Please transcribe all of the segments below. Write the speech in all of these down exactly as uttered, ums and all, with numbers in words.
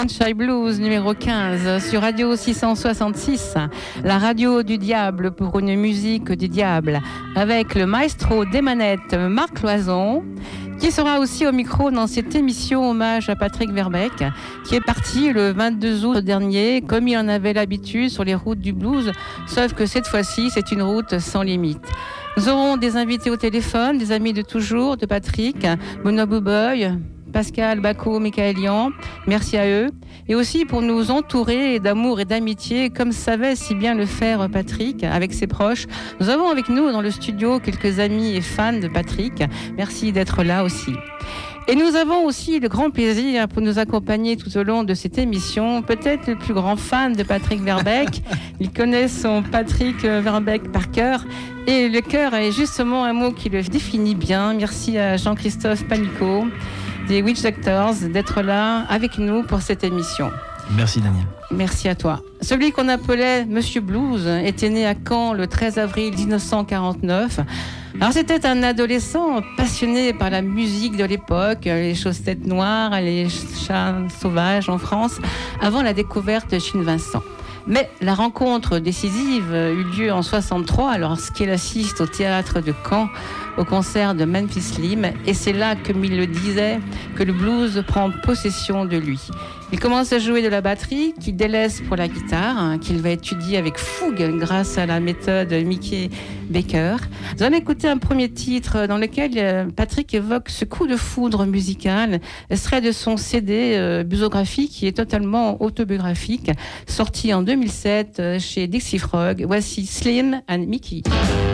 Sunshine Blues numéro quinze sur Radio six cent soixante-six, la radio du diable pour une musique du diable, avec le maestro des manettes Marc Loison, qui sera aussi au micro dans cette émission hommage à Patrick Verbeek, qui est parti le vingt-deux août dernier, comme il en avait l'habitude sur les routes du blues, sauf que cette fois-ci, c'est une route sans limite. Nous aurons des invités au téléphone, des amis de toujours, de Patrick, Benoît Bouboy, Pascal Bacco, Michaelian, merci à eux. Et aussi pour nous entourer d'amour et d'amitié, comme savait si bien le faire Patrick avec ses proches. Nous avons avec nous dans le studio quelques amis et fans de Patrick. Merci d'être là aussi. Et nous avons aussi le grand plaisir pour nous accompagner tout au long de cette émission, peut-être le plus grand fan de Patrick Verbeek. Il connaît son Patrick Verbeek par cœur. Et le cœur est justement un mot qui le définit bien. Merci à Jean-Christophe Panicot des Witch Doctors d'être là avec nous pour cette émission. Merci Daniel. Merci à toi. Celui qu'on appelait Monsieur Blues était né à Caen le treize avril dix-neuf cent quarante-neuf. Alors c'était un adolescent passionné par la musique de l'époque, les chaussettes noires, les chats sauvages en France, avant la découverte de Chine Vincent. Mais la rencontre décisive eut lieu en soixante-trois lorsqu'il assiste au théâtre de Caen au concert de Memphis Slim, et c'est là, comme il le disait, que le blues prend possession de lui. Il commence à jouer de la batterie, qu'il délaisse pour la guitare, hein, qu'il va étudier avec fougue grâce à la méthode Mickey Baker. Nous allons écouter un premier titre dans lequel Patrick évoque ce coup de foudre musical, extrait de son C D euh, Busographie, qui est totalement autobiographique, sorti en deux mille sept euh, chez Dixie Frog. Voici Slim and Mickey.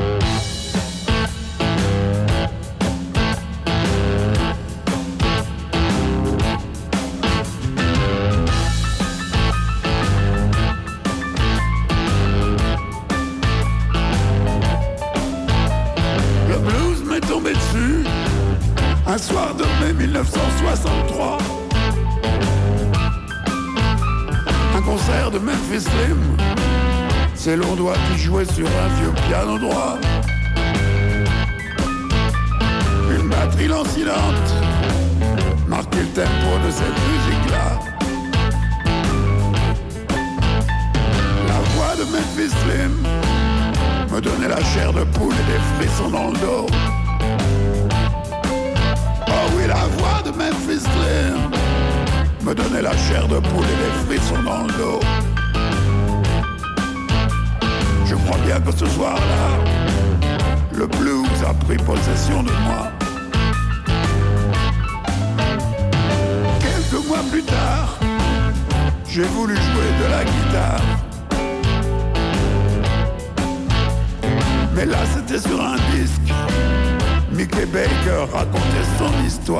Un soir de mai dix-neuf cent soixante-trois, un concert de Memphis Slim, c'est long doigt qui jouait sur un vieux piano droit. Une batterie lancinante marquait le tempo de cette musique-là. La voix de Memphis Slim me donnait la chair de poule et des frissons dans le dos. Oh oui, la voix de Memphis Slim me donnait la chair de poule et les frissons dans le dos. Je crois bien que ce soir-là, le blues a pris possession de moi. Quelques mois plus tard, j'ai voulu jouer de la guitare. Mais là, c'était sur un disque. Mickey Baker racontait son histoire.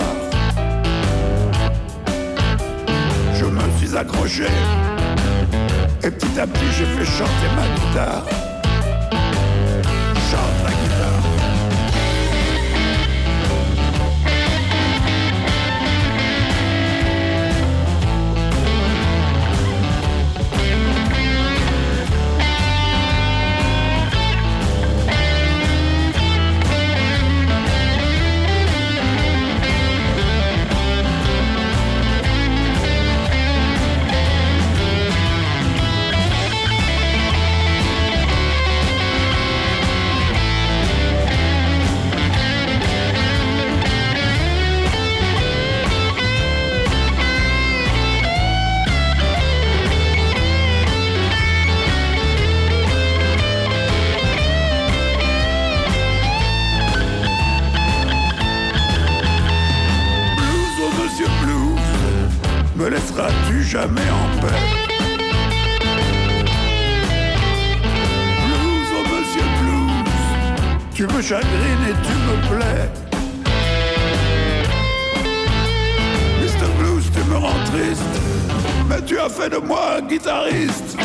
Je me suis accroché et petit à petit j'ai fait chanter ma guitare. Chante la guitare. Me laisseras-tu jamais en paix? Blues, oh monsieur Blues, tu me chagrines et tu me plais. mister Blues, tu me rends triste, mais tu as fait de moi un guitariste.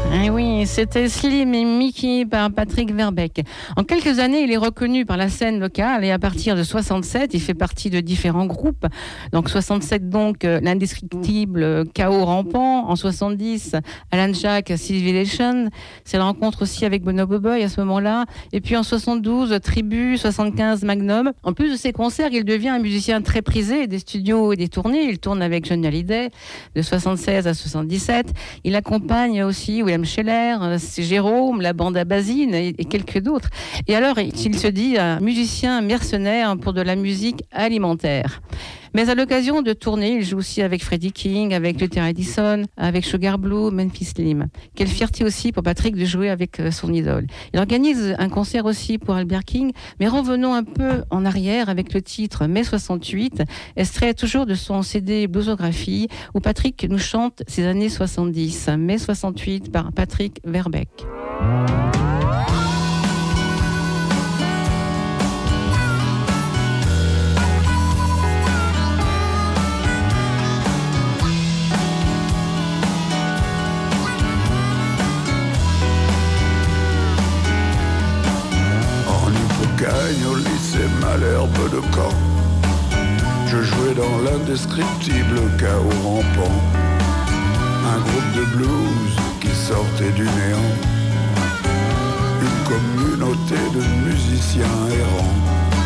Eh oui, c'était Slim et Mickey par Patrick Verbeek. En quelques années, il est reconnu par la scène locale et à partir de soixante-sept, il fait partie de différents groupes. Donc soixante-sept, donc euh, l'indescriptible euh, Chaos Rampant. En soixante-dix, Alan Jack, Civilization. C'est la rencontre aussi avec Bonobo Boy à ce moment-là. Et puis en soixante-douze, Tribu, soixante-quinze, Magnum. En plus de ses concerts, il devient un musicien très prisé des studios et des tournées. Il tourne avec Johnny Hallyday de soixante-seize à soixante-dix-sept. Il accompagne aussi William Scheller, c'est Jérôme, la bande à Basine et, et quelques d'autres. Et alors, il se dit un musicien mercenaire pour de la musique alimentaire. Mais à l'occasion de tourner, il joue aussi avec Freddie King, avec Luther Allison, avec Sugar Blue, Memphis Slim. Quelle fierté aussi pour Patrick de jouer avec son idole. Il organise un concert aussi pour Albert King, mais revenons un peu en arrière avec le titre Mai soixante-huit, extrait toujours de son C D Bluesographie, où Patrick nous chante ses années soixante-dix. Mai soixante-huit par Patrick Verbeek. Au lycée Malherbe de Caen, je jouais dans l'indescriptible Chaos Rampant, un groupe de blues qui sortait du néant, une communauté de musiciens errants.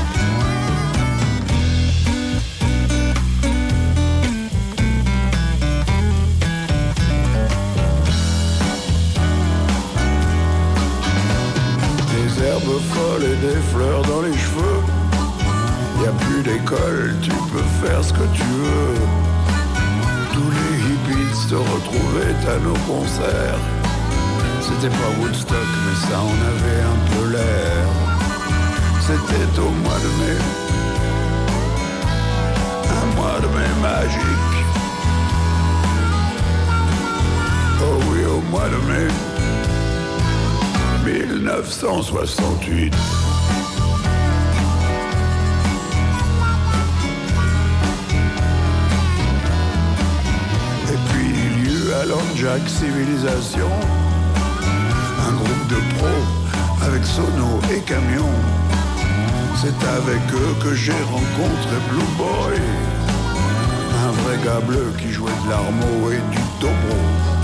Des herbes folles et des fleurs dans les cheveux, y a plus d'école, tu peux faire ce que tu veux. Tous les hippies se retrouvaient à nos concerts. C'était pas Woodstock, mais ça en avait un peu l'air. C'était au mois de mai, un mois de mai magique. Oh oui, au mois de mai mille neuf cent soixante-huit. Et puis il y eut Alan Jack Civilization, un groupe de pros avec sono et camion. C'est avec eux que j'ai rencontré Blue Boy, un vrai gars bleu qui jouait de l'armeau et du dobro.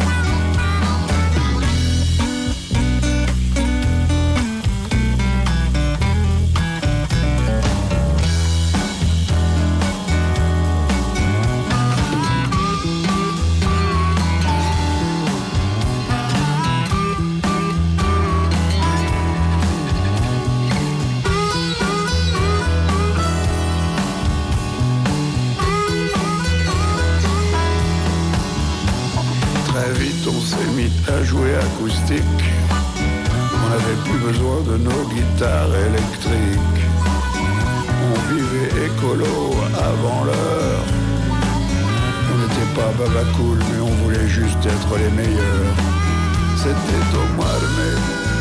À jouer acoustique, on n'avait plus besoin de nos guitares électriques. On vivait écolo avant l'heure. On n'était pas baba cool, mais on voulait juste être les meilleurs. C'était au mois de mai,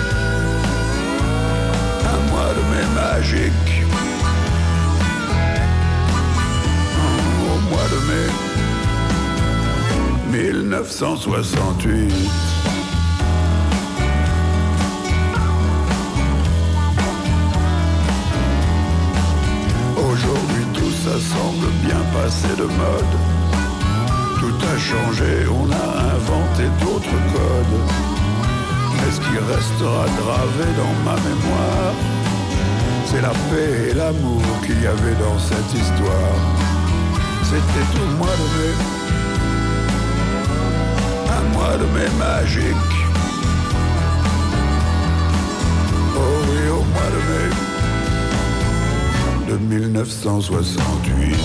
un mois de mai magique. Au mois de mai mille neuf cent soixante-huit. Aujourd'hui tout ça semble bien passer de mode. Tout a changé, on a inventé d'autres codes. Mais ce qui restera gravé dans ma mémoire, c'est la paix et l'amour qu'il y avait dans cette histoire. C'était tout le mois de mai, un mois de mai magique. Oh oui, au mois de mai de mille neuf cent soixante-huit.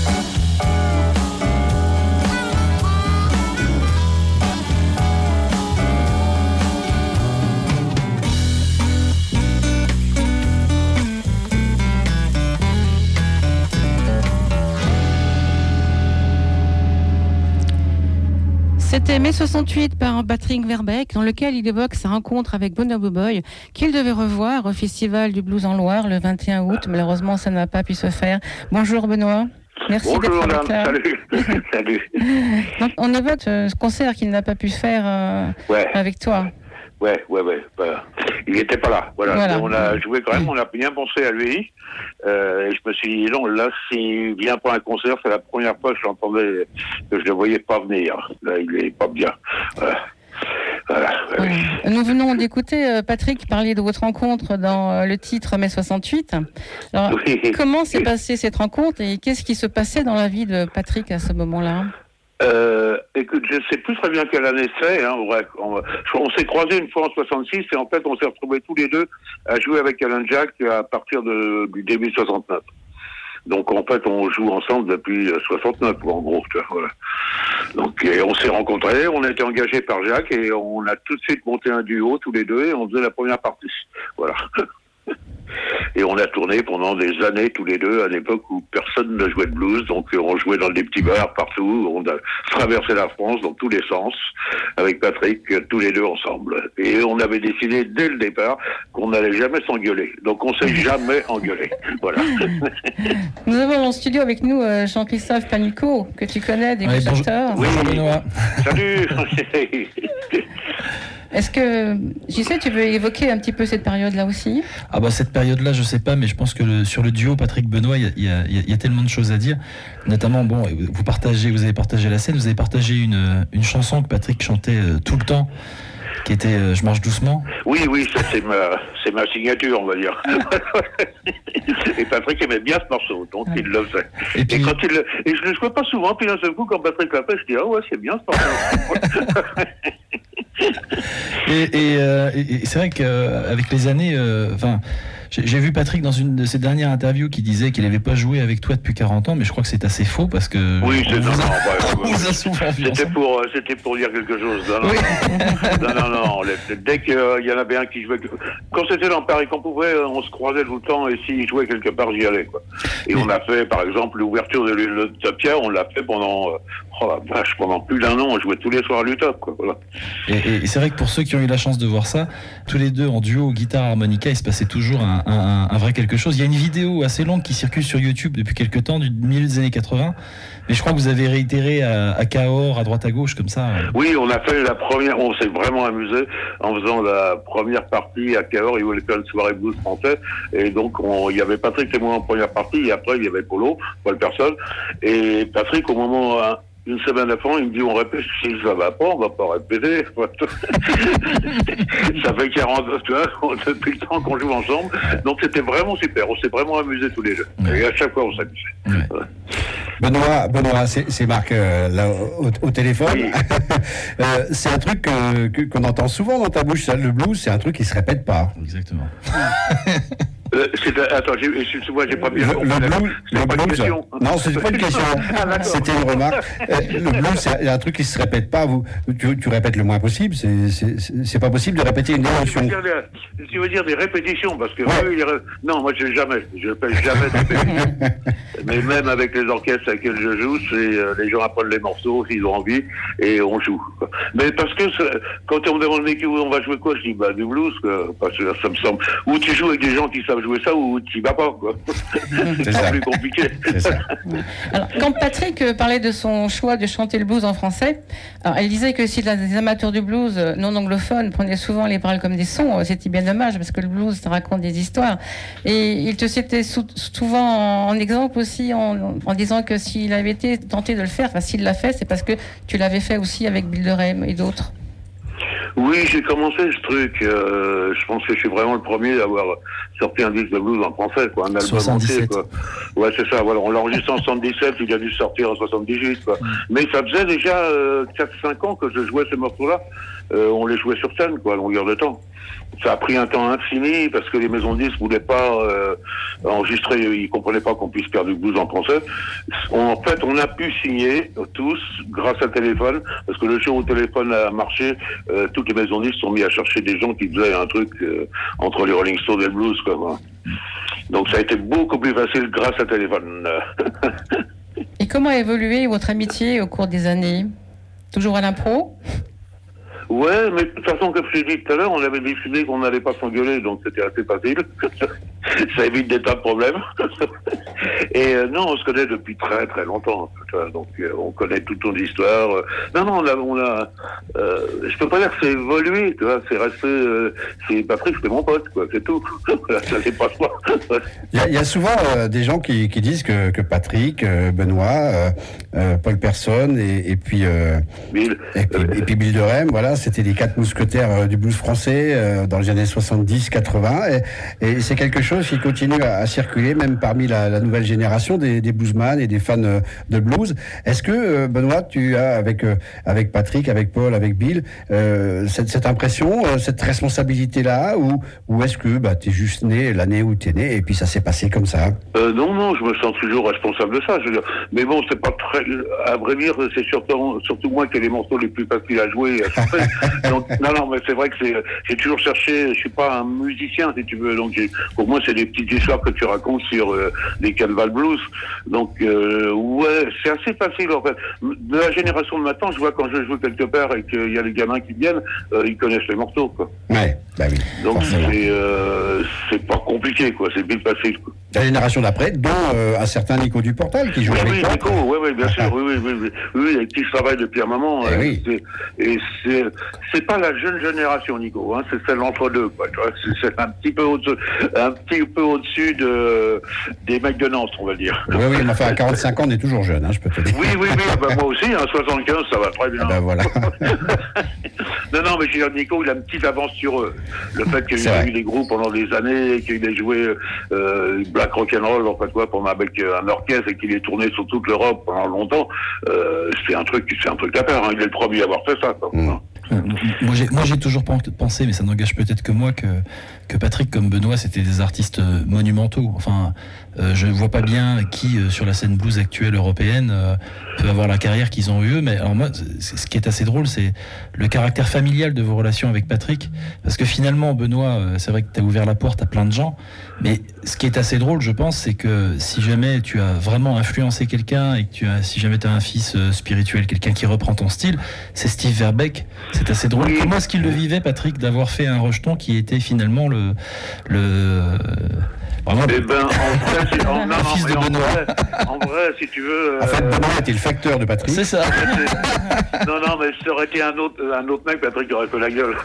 C'était Mai soixante-huit par Patrick Verbeek, dans lequel il évoque sa rencontre avec Bonobo Boy, qu'il devait revoir au Festival du Blues en Loire le vingt et un août. Malheureusement, ça n'a pas pu se faire. Bonjour Benoît. Merci Bonjour, d'être avec là. Salut. Salut. Donc, on évoque ce concert qu'il n'a pas pu faire euh, ouais. avec toi. Ouais, ouais, ouais. Bah, il n'était pas là. Voilà. Voilà. On a joué quand même, on a bien pensé à lui. Euh, et je me suis dit, non, là, s'il vient pour un concert, c'est la première fois que je l'entendais, que je ne le voyais pas venir. Là, il n'est pas bien. Voilà. Voilà. Ouais. Nous venons d'écouter euh, Patrick parler de votre rencontre dans euh, le titre mai soixante-huit. Alors, Oui. comment s'est passée cette rencontre et qu'est-ce qui se passait dans la vie de Patrick à ce moment-là? Euh, écoute, je sais plus très bien quelle année c'est. Hein, ouais, on, on s'est croisés une fois en soixante-six et en fait on s'est retrouvés tous les deux à jouer avec Alan Jack à partir de, du début soixante-neuf. Donc en fait on joue ensemble depuis soixante-neuf en gros. Tu vois, voilà. Donc et on s'est rencontrés, on a été engagés par Jacques et on a tout de suite monté un duo tous les deux et on faisait la première partie. Voilà. Et on a tourné pendant des années tous les deux, à l'époque où personne ne jouait de blues, donc on jouait dans des petits bars partout, on a traversé la France dans tous les sens, avec Patrick, tous les deux ensemble. Et on avait décidé dès le départ qu'on n'allait jamais s'engueuler, donc on s'est jamais engueulé. Voilà. Nous avons en studio avec nous euh, Jean-Christophe Panucco, que tu connais, des ouais, acteurs. Oui, Benoît. Salut. Est-ce que, je sais, tu veux évoquer un petit peu cette période-là aussi? Ah bah cette période-là, je sais pas, mais je pense que le, sur le duo Patrick-Benoît, il y, y, y a tellement de choses à dire. Notamment, bon, vous partagez, vous avez partagé la scène, vous avez partagé une, une chanson que Patrick chantait euh, tout le temps, qui était euh, Je marche doucement. Oui, oui, ça c'est ma, c'est ma signature, on va dire. Et Patrick aimait bien ce morceau, donc il le faisait. Et, puis, et, quand il, et je ne le jouais pas souvent, puis d'un seul coup, quand Patrick l'a fait, je dis, ah ouais, c'est bien ce morceau. Et, et, euh, et c'est vrai qu'avec les années, enfin, euh, j'ai, j'ai vu Patrick dans une de ses dernières interviews qui disait qu'il n'avait pas joué avec toi depuis quarante ans, mais je crois que c'est assez faux parce que. Oui, c'est non, non, non, vous a souvent vu c'était pour, c'était pour dire quelque chose. Non, non, oui. non, non, non, non. Dès qu'il euh, y en avait un qui jouait, quand c'était dans Paris qu'on pouvait, on se croisait tout le temps et s'il jouait quelque part, j'y allais, quoi. Et mais... on a fait, par exemple, l'ouverture de l'Utopia, on l'a fait pendant, oh la vache, pendant plus d'un an, on jouait tous les soirs à l'Utop, quoi. Voilà. Et, et c'est vrai que pour ceux qui ont eu la chance de voir ça, tous les deux en duo, guitare, harmonica, il se passait toujours un, un, un vrai quelque chose. Il y a une vidéo assez longue qui circule sur YouTube depuis quelques temps, du milieu des années quatre-vingts, mais je crois que vous avez réitéré à, à Cahors, à droite à gauche, comme ça. Oui, on a fait la première, on s'est vraiment amusé en faisant la première partie à Cahors, il voulait faire une soirée blues français, et donc on, il y avait Patrick et moi en première partie, et après il y avait Polo, Paul Personne, et Patrick au moment... Une semaine avant, il me dit, on répète, si ça va pas, on va pas répéter. Ça fait quarante, tu vois, depuis le temps qu'on joue ensemble. Donc c'était vraiment super, on s'est vraiment amusés tous les deux. Ouais. Et à chaque fois, on s'amusait. Ouais. Ouais. Benoît, Benoît, c'est, c'est Marc euh, là, au, au téléphone. Oui. euh, c'est un truc euh, que, qu'on entend souvent dans ta bouche, ça, le blues, c'est un truc qui se répète pas. Exactement. Euh, c'est, attends, j'ai, excuse-moi, j'ai pas bien compris. Le, le blues, le pas blues. Non, c'était pas une question. Ah, c'était une remarque. Euh, le blues, c'est un truc qui se répète pas. Vous, tu, tu répètes le moins possible. C'est, c'est, c'est pas possible de répéter une émotion. Tu veux dire des, tu veux dire des répétitions, parce que ouais. eux, ils, non, moi, je jamais, je fais jamais de répétitions. Mais même avec les orchestres avec lesquels je joue, c'est euh, les gens apprennent les morceaux s'ils ont envie et on joue. Mais parce que quand on me demande mais on va jouer quoi, je dis bah du blues, quoi, parce que ça me semble. Ou tu joues avec des gens qui savent jouer ça ou tu vas pas, quoi. C'est, c'est pas plus compliqué. C'est ça. Alors, quand Patrick parlait de son choix de chanter le blues en français, alors, elle disait que si les amateurs du blues non anglophones prenaient souvent les paroles comme des sons, c'était bien dommage parce que le blues ça raconte des histoires. Et il te citait sou- souvent en, en exemple aussi en, en disant que s'il avait été tenté de le faire, enfin s'il l'a fait, c'est parce que tu l'avais fait aussi avec Bill Durham et d'autres. Oui, j'ai commencé ce truc. Euh, je pense que je suis vraiment le premier à avoir sorti un disque de blues en français, quoi, un album entier, quoi. Ouais, c'est ça. Voilà, on l'a enregistré en soixante-dix-sept, il a dû sortir en soixante-dix-huit, quoi. Mm. Mais ça faisait déjà euh, quatre cinq ans que je jouais ces morceaux-là. Euh, on les jouait sur scène, quoi, à longueur de temps. Ça a pris un temps infini parce que les maisons de disques voulaient pas euh, enregistrer, ils comprenaient pas qu'on puisse faire du blues en français. On, en fait, on a pu signer tous grâce à téléphone, parce que le jour où le téléphone a marché, euh, toutes les maisons de disques sont mis à chercher des gens qui faisaient un truc euh, entre les Rolling Stones et le blues, quoi. Donc ça a été beaucoup plus facile grâce à téléphone. Et comment a évolué votre amitié au cours des années? Toujours à l'impro? Ouais, mais de toute façon, comme je l'ai dit tout à l'heure, on avait décidé qu'on n'allait pas s'engueuler, donc c'était assez facile. ça évite des tas de problèmes. Et euh, non, on se connaît depuis très très longtemps. Donc euh, on connaît toute ton histoire. Non, non, on a, on a euh, je peux pas dire que c'est évolué, tu vois, c'est resté, euh, c'est Patrick, c'est mon pote, quoi, c'est tout. Ça dépasse pas. Il y a, il y a souvent euh, des gens qui, qui disent que, que Patrick, euh, Benoît, euh, euh, Paul Persson et, et puis euh, Bill. Et puis, et puis Bill de Rem, voilà, c'était les quatre mousquetaires euh, du blues français euh, dans les années soixante-dix quatre-vingts. Et, et c'est quelque chose qui continue à, à circuler, même parmi la, la nouvelle génération des, des bluesman et des fans euh, de blues. Est-ce que, euh, Benoît, tu as, avec, euh, avec Patrick, avec Paul, avec Bill, euh, cette, cette impression, euh, cette responsabilité-là, ou, ou est-ce que bah, tu es juste né l'année où tu es né et puis ça s'est passé comme ça? euh, Non, non, je me sens toujours responsable de ça. Je veux dire. Mais bon, c'est pas très... À vrai dire, c'est surtout, surtout moi qui ai les morceaux les plus faciles à jouer. À donc, non, non, mais c'est vrai que c'est, j'ai toujours cherché, je suis pas un musicien, si tu veux. Donc, j'ai, pour moi, c'est des petites histoires que tu racontes sur euh, les Canval Blues. Donc, euh, ouais, c'est assez facile, en fait. De la génération de maintenant, je vois quand je joue quelque part et qu'il y a les gamins qui viennent, euh, ils connaissent les morceaux, quoi. Ouais, bah oui. Donc, c'est, euh, c'est pas compliqué, quoi. C'est bien facile, quoi. La génération d'après, dont euh, un certain Nico Duportal qui joue oui, avec oui, toi. Nico, oui, oui, bien sûr, oui, oui, oui, oui, oui, avec qui je travaille depuis un moment. Et, hein, oui. c'est, et c'est, c'est pas la jeune génération, Nico, hein, c'est celle entre deux, quoi. Tu vois, c'est, c'est un petit peu au-dessus, un petit peu au-dessus de des mecs de Nantes, on va dire. Oui, oui, mais enfin à quarante-cinq ans, on est toujours jeune, hein, je peux te dire. Oui, oui, oui, bah, moi aussi, hein, soixante-quinze, ça va très bien. Ah ben voilà. non, non, mais je veux dire, Nico, il a une petite avance sur eux. Le fait qu'il ait eu des groupes pendant des années, qu'il ait joué euh, Black Rock'n'Roll, en fait, quoi, pour, avec euh, un orchestre et qu'il ait tourné sur toute l'Europe pendant longtemps, euh, c'est un truc, c'est un truc à faire. Hein. Il est le premier à avoir fait ça, quoi. Mmh. Euh, moi, j'ai, moi j'ai toujours pensé, mais ça n'engage peut-être que moi, que, que Patrick comme Benoît c'était des artistes monumentaux. Enfin, euh, je ne vois pas bien qui euh, sur la scène blues actuelle européenne euh, peut avoir la carrière qu'ils ont eu eux. Mais alors moi, c'est, ce qui est assez drôle, c'est le caractère familial de vos relations avec Patrick, parce que finalement Benoît, euh, c'est vrai que tu as ouvert la porte à plein de gens, mais ce qui est assez drôle, je pense, c'est que si jamais tu as vraiment influencé quelqu'un et que tu as, si jamais tu as un fils euh, spirituel, quelqu'un qui reprend ton style, c'est Steve Verbeek. C'est assez drôle. Oui. Comment est-ce qu'il le vivait, Patrick, d'avoir fait un rejeton qui était finalement le... le vraiment, Eh ben, en vrai, c'est, en, non, non, fils de en, Benoît. vrai, en vrai, si tu veux... En fait, euh, Benoît était le facteur de Patrick. c'est ça. c'est- non, non, mais ça aurait été un autre, un autre mec, Patrick aurait fait la gueule.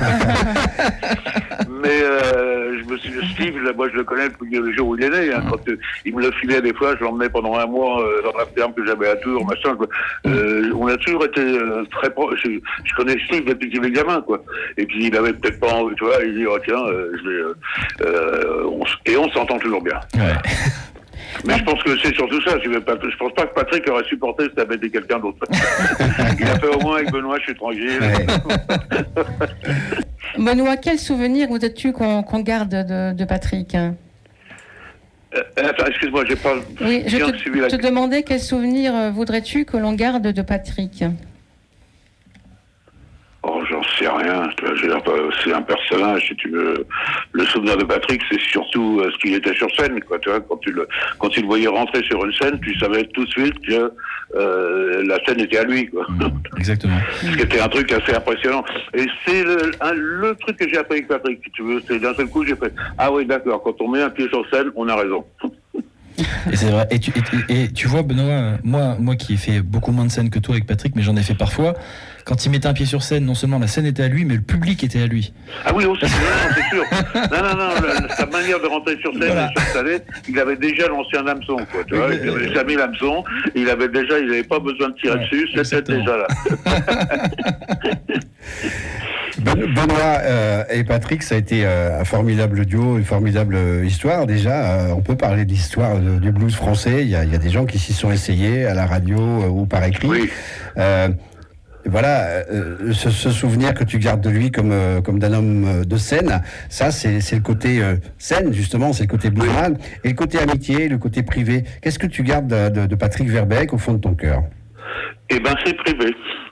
mais euh, je me suis dit, Steve, là, moi je le connais depuis le jour où il est né. Hein, quand euh, il me le filait des fois, je l'emmenais pendant un mois euh, dans la ferme que j'avais à Tours, machin. Je- euh, on a toujours été euh, très proches. Je, je connais Steve depuis qu'il est gamin, quoi. Et puis il avait peut-être pas envie, tu vois, il dit, oh tiens, euh, je vais... Euh, euh, on, s- et on s'entend toujours bien. Ouais. Mais je pense que c'est surtout ça. Je, vais pas, je pense pas que Patrick aurait supporté si ça avait été quelqu'un d'autre. Il a fait au moins avec Benoît, je suis tranquille. Ouais. Benoît, quel souvenir voudrais-tu qu'on, qu'on garde de, de Patrick? Euh, attends, excuse-moi, j'ai pas Oui, je bien te, suivi la te demandais quel souvenir euh, voudrais-tu que l'on garde de Patrick? Oh, j'en sais rien. Tu vois, je veux dire, c'est un personnage, si tu veux. Le souvenir de Patrick, c'est surtout euh, ce qu'il était sur scène, quoi. Tu vois, quand tu le, quand tu le voyais rentrer sur une scène, tu savais tout de suite que euh, la scène était à lui, quoi. Exactement. Ce qui était un truc assez impressionnant. Et c'est le, un, le truc que j'ai appris avec Patrick, si tu veux. C'est d'un seul coup, j'ai fait, ah oui, d'accord, quand on met un pied sur scène, on a raison. Et c'est vrai. Et tu, et, et tu vois, Benoît, moi, moi qui ai fait beaucoup moins de scènes que toi avec Patrick, mais j'en ai fait parfois. Quand il mettait un pied sur scène, non seulement la scène était à lui, mais le public était à lui. Ah oui, aussi, non, non, c'est sûr. Non, non, non, la, sa manière de rentrer sur scène Voilà. et s'installer, il avait déjà lancé un hameçon, quoi. Tu vois, il avait déjà mis l'hameçon, il avait déjà, il n'avait pas besoin de tirer Ouais, dessus, c'était exactement. déjà là. Ben- Benoît euh, et Patrick, ça a été euh, un formidable duo, une formidable euh, histoire. Déjà, euh, on peut parler de l'histoire de- du blues français. Il y, a, il y a des gens qui s'y sont essayés à la radio euh, ou par écrit. Oui. Euh, voilà, euh, ce, ce souvenir que tu gardes de lui comme, euh, comme d'un homme euh, de scène, ça c'est, c'est le côté euh, scène justement, c'est le côté bluesman. Et le côté amitié, le côté privé. Qu'est-ce que tu gardes de, de, de Patrick Verbeek au fond de ton cœur? Eh ben, c'est privé.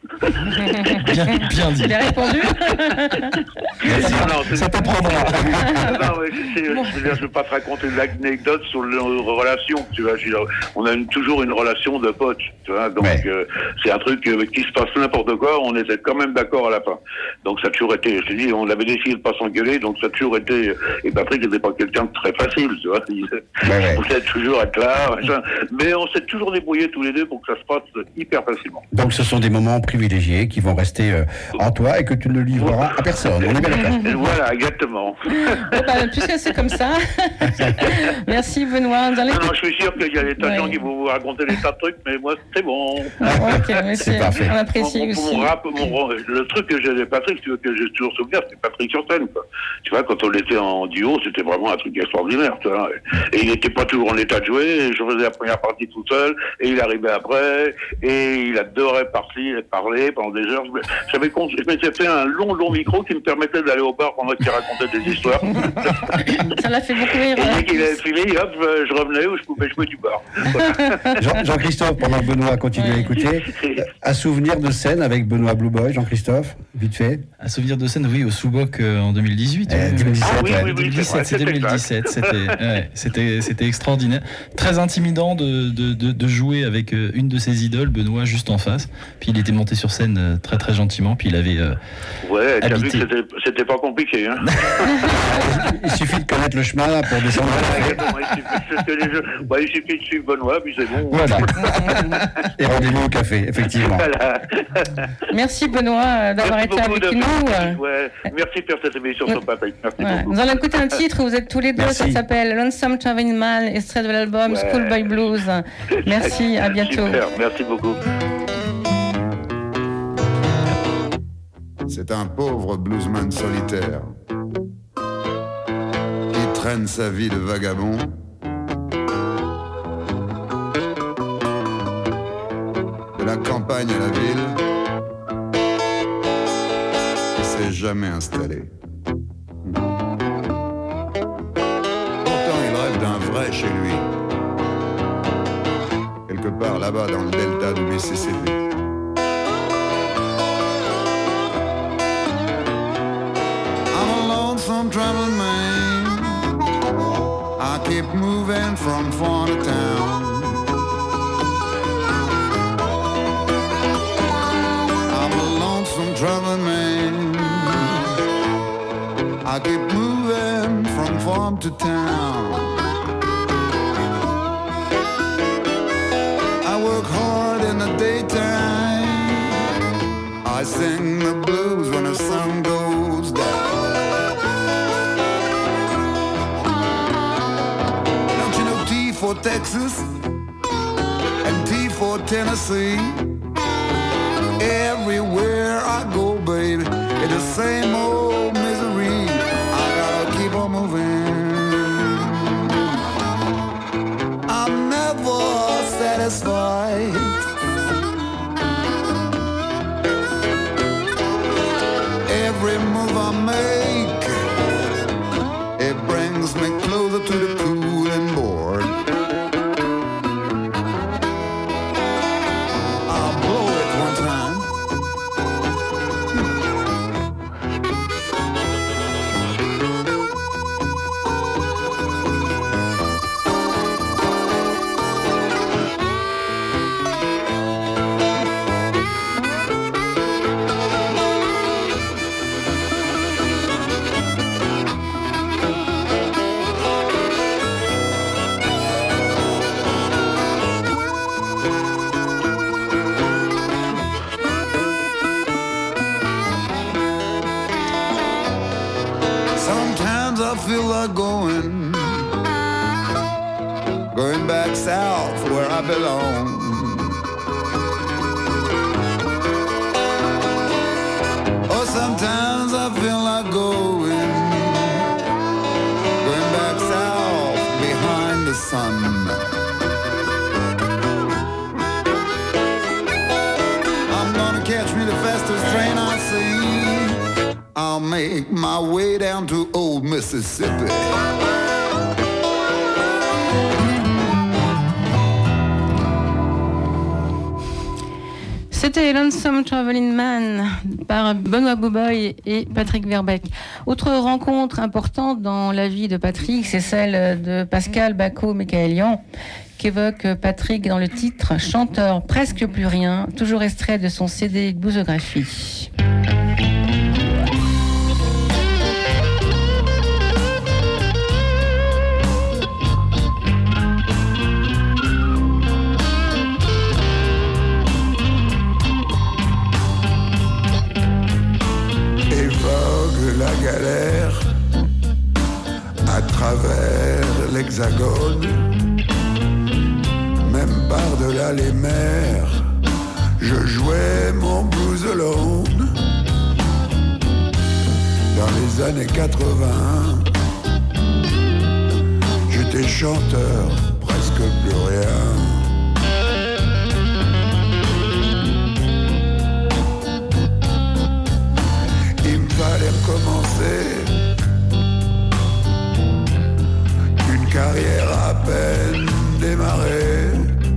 Bien, bien dit. Il a répondu. Non, non, Ça t'apprendra. non, mais c'est, je veux dire, je ne vais pas te raconter une anecdote sur nos relations, tu vois. Je, on a une, toujours une relation de potes, tu vois. Donc, Ouais. euh, c'est un truc euh, qui se passe n'importe quoi, on était quand même d'accord à la fin. Donc, ça a toujours été, je te dis, on avait décidé de pas s'engueuler, donc ça a toujours été, et Patrick n'était pas quelqu'un de très facile, tu vois. Il, Ouais, ouais. on voulait toujours être là, machin. Mais on s'est toujours débrouillés tous les deux pour que ça se passe hyper facilement. Donc ce sont des moments privilégiés qui vont rester euh, en toi et que tu ne livreras à personne. On est bien d'accord. Et voilà, exactement. Bon, bah, puisque c'est comme ça. Merci Benoît. Dans les... Non, non, je suis sûr qu'il y a des tas de Ouais. gens qui vont vous raconter des tas de trucs, mais moi, c'est bon. Ah, ok, mais C'est c'est- parfait. on apprécie Mon- aussi. mon rap, mon- le truc que j'ai de Patrick, tu vois, que j'ai toujours souvenir, c'est Patrick sur scène, quoi. Tu vois, quand on était en duo, c'était vraiment un truc extraordinaire, tu vois. Et il n'était pas toujours en état de jouer, et je faisais la première partie tout seul, et il arrivait après, et il adorait parler, parler pendant des heures. J'avais, con- je m'étais fait un long, long micro qui me permettait d'aller au bar pendant qu'il racontait des histoires. Ça l'a fait beaucoup rire. Et dès qu'il avait fini, hop, je revenais où je pouvais jouer du bar. Voilà. Jean- Jean-Christophe, pendant que Benoît continue à écouter, euh, un souvenir de scène avec Benoît Blue Boy, Jean-Christophe, vite fait. Un souvenir de scène, oui, au Sous-Boc euh, en deux mille dix-huit. Euh, oui, deux mille dix-sept, Ah oui, ouais. oui, oui. deux mille dix-sept, c'est c'est vrai, deux mille dix-sept, c'était, ouais, c'était, c'était extraordinaire. Très intimidant de, de, de, de jouer avec euh, une de ses idoles, Benoît, juste en face. Puis il était monté sur scène euh, très très gentiment, puis il avait... euh, Ouais, t'as vu que Habité. c'était, c'était pas compliqué, hein. Il suffit de connaître le chemin là pour descendre. Voilà, exactement. Il suffit, c'est ce que les jeux- bah, il suffit de suivre Benoît, puis c'est bon. Voilà. Et rendez-vous au café, effectivement. Voilà. Merci Benoît euh, d'avoir Merci été beaucoup avec de- nous. euh. Ouais, merci de faire cette émission sur Patrick. Merci Ouais. beaucoup. Nous allons écouter un titre, vous êtes tous les deux, Merci. ça s'appelle Lonesome Traveling Man, extrait de l'album Ouais. Schoolboy Blues. Merci, à bientôt. Super, merci beaucoup. C'est un pauvre bluesman solitaire qui traîne sa vie de vagabond de la campagne à la ville. Il s'est jamais installé. Pourtant, il rêve d'un vrai chez lui, quelque part là-bas dans le delta du Mississippi. I'm a lonesome traveling man. I keep moving from farm to town. I'm a lonesome traveling man. I keep moving from farm to town. I work hard in the daytime. I sing the blues when the sun goes down. Don't you know T for Texas and T for Tennessee? Everywhere I go, baby, it's the same old misery. I gotta keep on moving. I'm never satisfied. Every move I make, it brings me closer to the cooling board. I'll blow it one time. Sometimes I feel like going, going back south where I belong. Or sometimes I feel like going, going back south behind the sun. I'm gonna catch me the fastest train I see. I'll make my way down to old Mississippi. C'était Lonesome Traveling Man par Benoît Bouboy et Patrick Verbeek. Autre rencontre importante dans la vie de Patrick, c'est celle de Pascal Bacco-Michaelian, qu'évoque Patrick dans le titre « Chanteur presque plus rien », toujours extrait de son C D Bluesographie. Galère à travers l'hexagone, même par-delà les mers, je jouais mon blues alone. Dans les années quatre-vingts, j'étais chanteur, presque plus rien. Fallait recommencer une carrière à peine démarrée.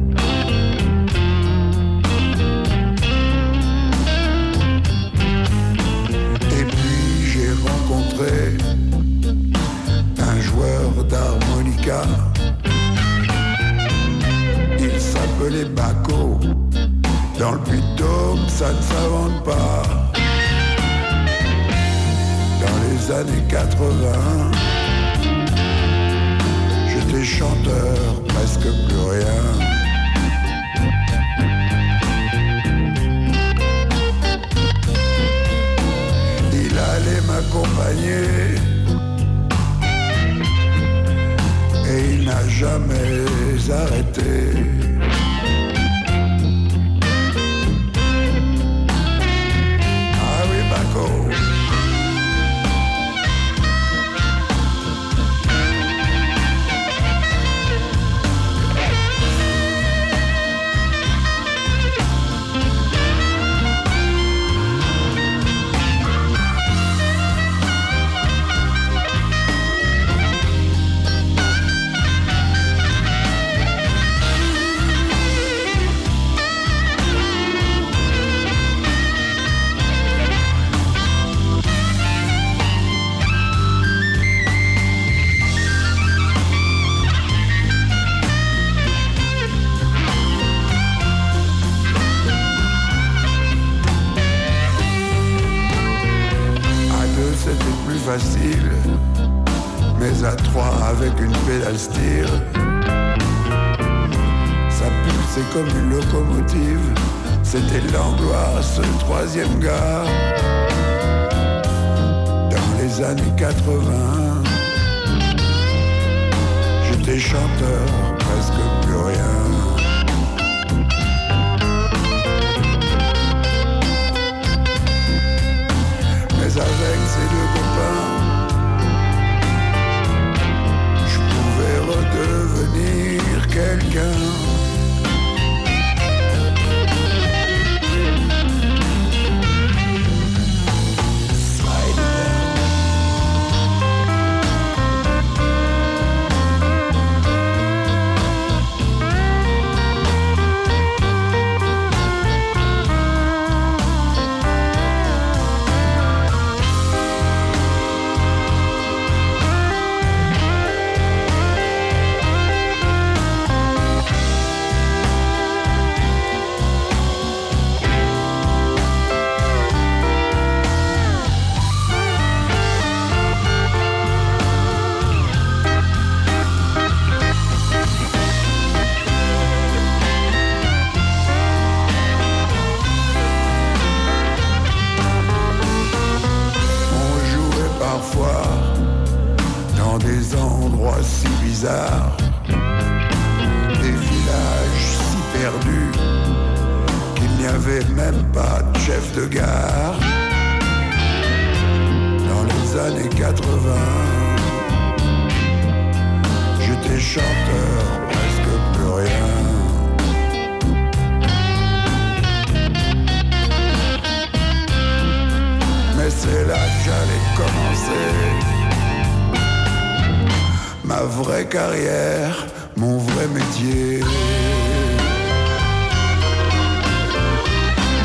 Et puis j'ai rencontré un joueur d'harmonica. Il s'appelait Bacco. Dans le Puy-de-Dôme, ça ne s'invente pas. Dans les années quatre-vingts, j'étais chanteur, presque plus rien. Il allait m'accompagner et il n'a jamais arrêté. Ah oui, Bacco. Facile, mais à trois avec une pédale steer, ça pulsait comme une locomotive. C'était l'angoisse, le troisième gars. Dans les années quatre-vingts, j'étais chanteur, presque plus rien. Mais avec ces deux copains, je pouvais redevenir quelqu'un. Des villages si perdus qu'il n'y avait même pas de chef de gare. Dans les années quatre-vingts, j'étais chanteur, presque plus rien. Mais c'est là que j'allais commencer ma vraie carrière, mon vrai métier.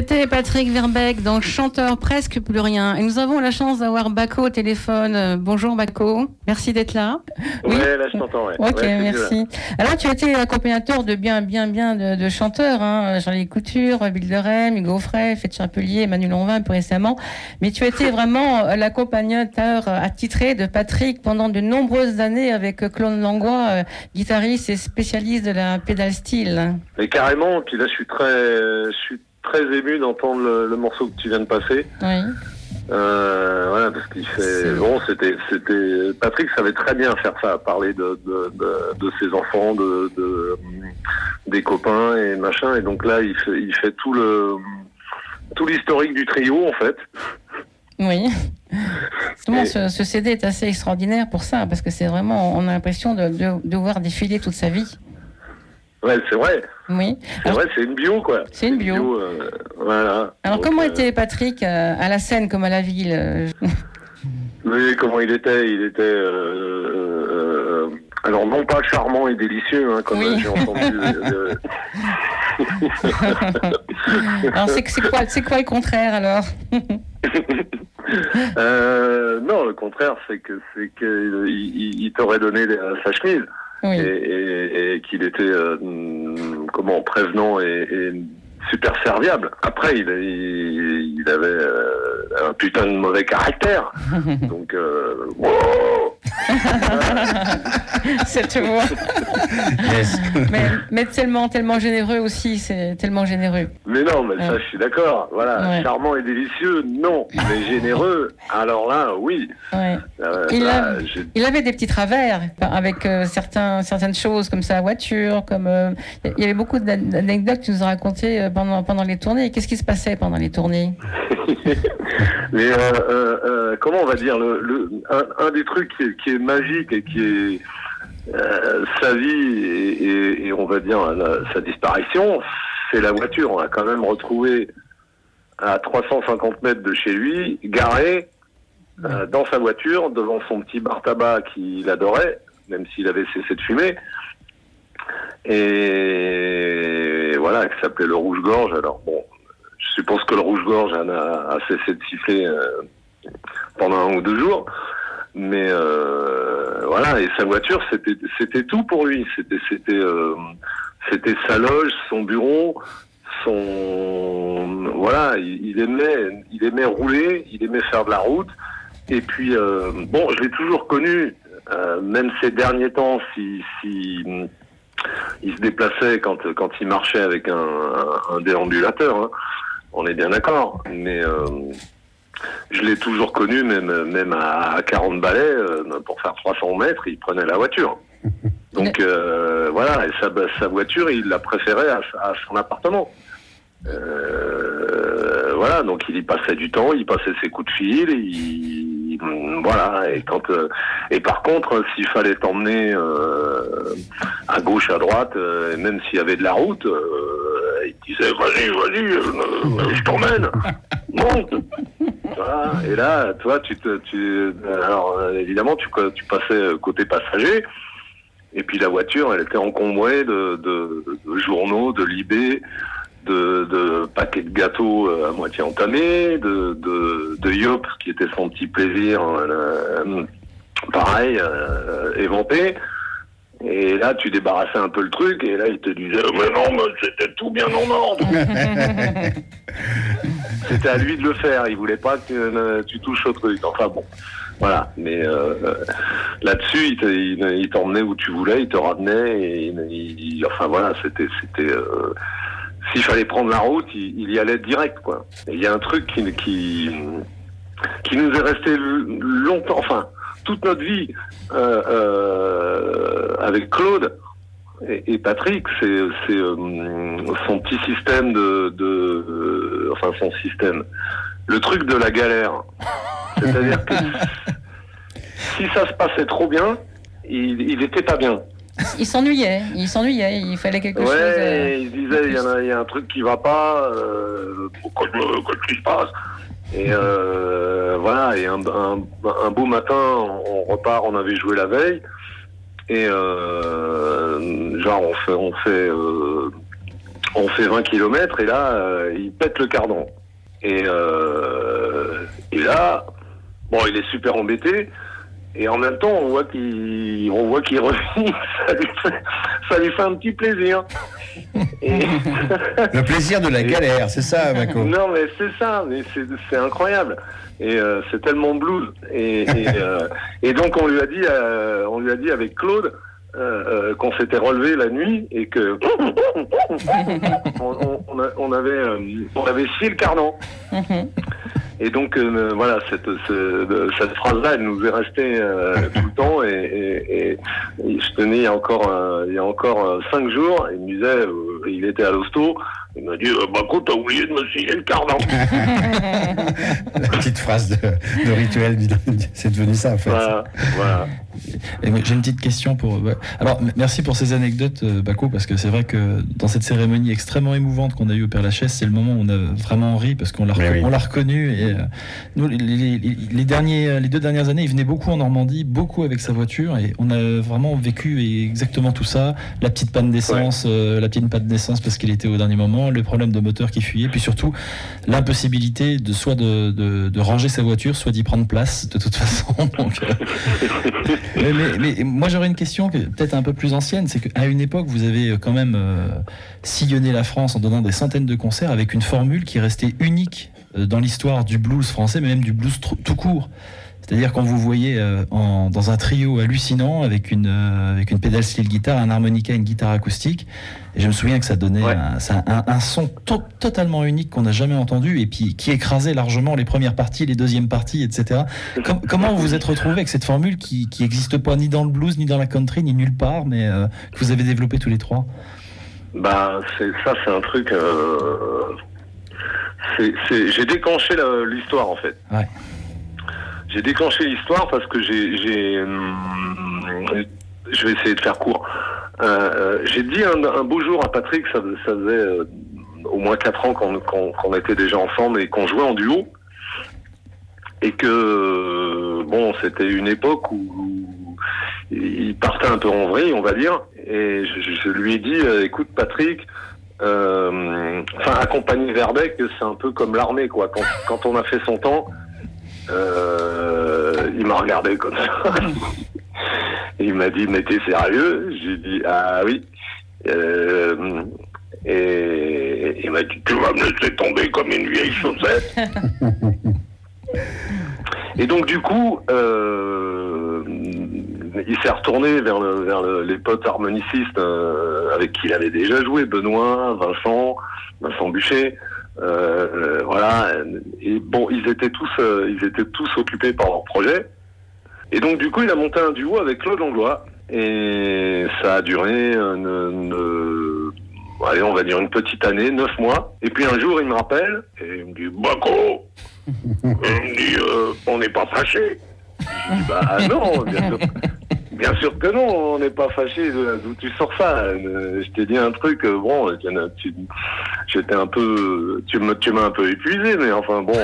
C'était Patrick Verbeek, donc chanteur presque plus rien. Et nous avons la chance d'avoir Bako au téléphone. Euh, bonjour Bako, merci d'être là. Oui, ouais, là je t'entends. Ouais. Ok, ouais, merci. Alors tu as été accompagnateur de bien, bien, bien de, de chanteurs, hein. Jean-Louis Couture, Bill de Rem, Hugo Frey, Fête Chapelier, Manu Lonvin plus récemment. Mais tu as été vraiment l'accompagnateur attitré de Patrick pendant de nombreuses années avec Claude Langlois, euh, guitariste et spécialiste de la pédale style. Mais carrément, puis là je suis très, je suis très ému d'entendre le, le morceau que tu viens de passer. Oui. Euh, voilà, parce qu'il fait, c'est... bon, c'était, c'était, Patrick savait très bien faire ça, parler de, de, de, de ses enfants, de, de, des copains et machin, et donc là, il fait, il fait tout le, tout l'historique du trio, en fait. Oui. Justement, et... ce, ce C D est assez extraordinaire pour ça, parce que c'est vraiment, on a l'impression de, de, de voir défiler toute sa vie. Ouais, c'est vrai. Oui. C'est Alors, vrai, c'est une bio, quoi. C'est une bio. bio euh, voilà. Alors, donc, comment euh... était Patrick euh, à la scène comme à la ville euh... Oui, comment il était Il était... Euh, euh, alors, non pas charmant et délicieux, hein, comme oui. j'ai entendu... Euh... alors, c'est, c'est, quoi, c'est quoi le contraire, alors euh, Non, le contraire, c'est que c'est que il, il t'aurait donné sa chemise. Oui. Et, et, et qu'il était euh, comment prévenant et, et super serviable. Après, il, il, il avait euh, un putain de mauvais caractère. Donc, euh, wow cette voix. Yes. mais, mais tellement, tellement généreux aussi, c'est tellement généreux. Mais non, mais ça, ouais. je suis d'accord. Voilà, ouais. Charmant et délicieux, non. Mais généreux, alors là, oui. Ouais. Euh, il, là, a, il avait des petits travers avec euh, certains, certaines choses comme sa voiture, comme euh, il y avait beaucoup d'anecdotes que tu nous as racontées pendant, pendant les tournées. Qu'est-ce qui se passait pendant les tournées? Mais euh, euh, euh, comment on va dire le, le un, un des trucs qui est, qui est magique et qui est euh, sa vie et, et, et on va dire la, sa disparition, c'est la voiture. On l'a quand même retrouvé à trois cent cinquante mètres de chez lui, garé euh, dans sa voiture devant son petit bar tabac qu'il adorait, même s'il avait cessé de fumer. Et voilà, qui s'appelait le Rouge-Gorge. Alors bon, je suppose que le Rouge-Gorge a, a cessé de siffler euh, pendant un ou deux jours. Mais euh, voilà, et sa voiture, c'était c'était tout pour lui. C'était c'était euh, c'était sa loge, son bureau, son voilà. Il, il aimait il aimait rouler, il aimait faire de la route. Et puis euh, bon, je l'ai toujours connu, euh, même ces derniers temps, si si il se déplaçait quand quand il marchait avec un, un, un déambulateur. Hein. On est bien d'accord, mais euh, je l'ai toujours connu, même même à quarante balais, euh, pour faire trois cents mètres, il prenait la voiture. Donc euh, voilà, et sa, sa voiture, il la préférait à, à son appartement. Euh, voilà, donc il y passait du temps, il passait ses coups de fil, il, voilà. Et quand euh, et par contre, s'il fallait t'emmener euh, à gauche, à droite, euh, même s'il y avait de la route. Euh, il disait vas-y, vas-y, euh, je t'emmène, monte. Voilà. Et là, toi, tu te, tu, alors évidemment, tu, tu passais côté passager, et puis la voiture, elle était encombrée de, de, de journaux, de Libé, de, de paquets de gâteaux à moitié entamés, de, de, de Yop, qui était son petit plaisir, euh, pareil, euh, éventé. Et là, tu débarrassais un peu le truc, et là, il te disait « Mais non, mais c'était tout bien en ordre !» C'était à lui de le faire, il voulait pas que tu, tu touches au truc. Enfin bon, voilà. Mais euh, là-dessus, il, te, il, il t'emmenait où tu voulais, il te ramenait, et il, il, enfin voilà, c'était... c'était euh, s'il fallait prendre la route, il, il y allait direct, quoi. Et il y a un truc qui, qui, qui nous est resté longtemps, enfin... toute notre vie euh, euh, avec Claude et, et Patrick, c'est, c'est euh, son petit système de, de euh, enfin son système, le truc de la galère. C'est-à-dire que si ça se passait trop bien, il, il était pas bien. Il s'ennuyait, il s'ennuyait, il fallait quelque ouais, chose. Ouais, il disait il y, y a un truc qui va pas, euh, pourquoi qu'est-ce qui se passe? Et euh, voilà, et un, un, un beau matin, on repart, on avait joué la veille, et euh, genre on fait, on fait, euh, on fait vingt kilomètres et là, euh, il pète le cardan. Et, euh, et là, bon, il est super embêté. Et en même temps, on voit qu'il, on voit qu'il revient. Ça lui fait, ça lui fait un petit plaisir. Et... Le plaisir de la galère, c'est ça, Bako. Non, mais c'est ça. Mais c'est, c'est incroyable. Et euh, c'est tellement blues. Et, et, euh, et donc on lui a dit, euh, on lui a dit avec Claude euh, euh, qu'on s'était relevé la nuit et que on, on, on, a, on avait, euh, on avait scié le cardan. Et donc euh, voilà, cette, ce, cette phrase-là, elle nous est restée euh, tout le temps. Et, et, et, et je tenais il y a encore, euh, il y a encore euh, cinq jours, il me disait, euh, il était à l'hosto, il m'a dit, euh, bah écoute, t'as oublié de me signer le cardan. La petite phrase de, de rituel, c'est devenu ça en fait. Voilà, voilà. Et moi, j'ai une petite question pour. Alors, merci pour ces anecdotes, Bako, parce que c'est vrai que dans cette cérémonie extrêmement émouvante qu'on a eue au Père-Lachaise, c'est le moment où on a vraiment ri parce qu'on l'a, oui, reconnu, oui. on l'a reconnu. Et euh, nous, les, les, les, derniers, les deux dernières années, il venait beaucoup en Normandie, beaucoup avec sa voiture, et on a vraiment vécu exactement tout ça. La petite panne d'essence, ouais. euh, la petite panne d'essence parce qu'il était au dernier moment, le problème de moteur qui fuyait, puis surtout l'impossibilité de soit de, de, de ranger sa voiture, soit d'y prendre place de toute façon. Donc, euh, mais, mais, mais moi j'aurais une question que, peut-être un peu plus ancienne, c'est qu'à une époque vous avez quand même euh, sillonné la France en donnant des centaines de concerts avec une formule qui restait unique euh, dans l'histoire du blues français, mais même du blues tr- tout court. C'est-à-dire quand vous voyez euh, en, dans un trio hallucinant avec une, euh, avec une pédale style guitare, un harmonica, une guitare acoustique, et je me souviens que ça donnait ouais. un, ça, un, un son to- totalement unique qu'on n'a jamais entendu et puis qui écrasait largement les premières parties, les deuxièmes parties, et cetera. Com- comment vous vous êtes retrouvé avec cette formule qui n'existe pas ni dans le blues, ni dans la country, ni nulle part, mais euh, que vous avez développé tous les trois? Bah, c'est, ça, c'est un truc... Euh, c'est, c'est, j'ai déclenché la, l'histoire, en fait. Ouais. J'ai déclenché l'histoire parce que j'ai, j'ai euh, je vais essayer de faire court. Euh, j'ai dit un, un beau jour à Patrick, ça, ça faisait euh, au moins quatre ans qu'on, qu'on, qu'on était déjà ensemble et qu'on jouait en duo, et que euh, bon, c'était une époque où, où il partait un peu en vrille, on va dire, et je, je lui ai dit, euh, écoute Patrick, euh, enfin accompagner Verbeck, c'est un peu comme l'armée, quoi. Quand, quand on a fait son temps. Euh, il m'a regardé comme ça. Il m'a dit, mais t'es sérieux? J'ai dit, ah oui. Euh, et il m'a dit, tu vas me laisser tomber comme une vieille chaussette. Et donc du coup, euh, il s'est retourné vers, le, vers le, les potes harmonicistes euh, avec qui il avait déjà joué, Benoît, Vincent, Vincent Buchet. Euh, euh, voilà, et bon, ils étaient tous, euh, ils étaient tous occupés par leur projet, et donc du coup, il a monté un duo avec Claude Langlois, et ça a duré une, une, allez, on va dire une petite année, neuf mois. Et puis un jour, il me rappelle et il me dit, Bako, il me dit, euh, on n'est pas fâchés. Je dis, bah non, bien sûr. Bien sûr que non, on n'est pas fâchés. D'où tu sors ça? Je t'ai dit un truc, bon, tu, j'étais un peu, tu me, tu m'as un peu épuisé, mais enfin bon.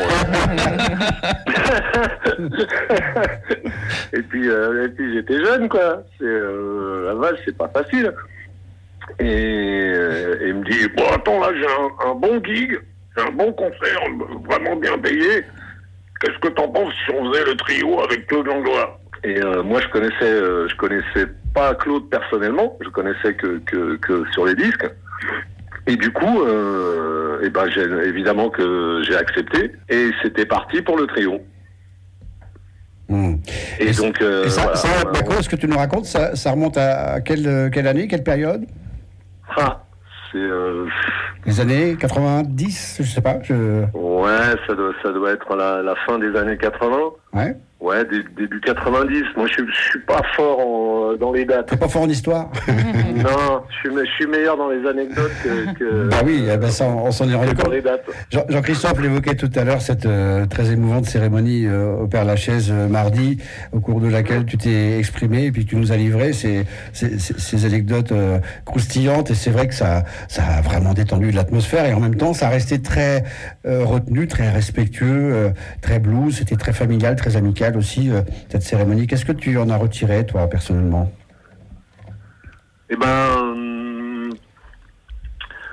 et puis, euh, et puis j'étais jeune, quoi. C'est, euh, la vache, c'est pas facile. Et, euh, et il me dit, bon, attends, là, j'ai un, un bon gig, j'ai un bon concert, vraiment bien payé. Qu'est-ce que t'en penses si on faisait le trio avec Claude Langlois? Et euh, moi, je connaissais, euh, je connaissais pas Claude personnellement, je connaissais que que, que sur les disques. Et du coup, euh, et ben, j'ai, évidemment que j'ai accepté, et c'était parti pour le trio. Mmh. Et, et donc, euh, et ça, voilà, ça euh, Bako, ce que tu nous racontes, ça, ça remonte à quelle quelle année, quelle période? Ah, c'est euh, les années quatre-vingt-dix, je sais pas. Je... Ouais, ça doit, ça doit être la, la fin des années quatre-vingts. Ouais. Ouais, dé, début quatre-vingt-dix. Moi, je, je suis pas fort en, dans les dates. T'es pas fort en histoire? Non, je suis, je suis meilleur dans les anecdotes que... que ah oui, euh, ben ça, on, on s'en est rendu compte. Les dates. Jean, Jean-Christophe l'évoquait tout à l'heure, cette euh, très émouvante cérémonie euh, au Père-Lachaise euh, mardi, au cours de laquelle tu t'es exprimé et puis tu nous as livré ces, ces, ces, ces anecdotes euh, croustillantes. Et c'est vrai que ça, ça a vraiment détendu l'atmosphère et en même temps, ça a resté très euh, retenu, très respectueux, euh, très blues. C'était très familial, très amical aussi, euh, cette cérémonie. Qu'est-ce que tu en as retiré, toi, personnellement? Eh ben,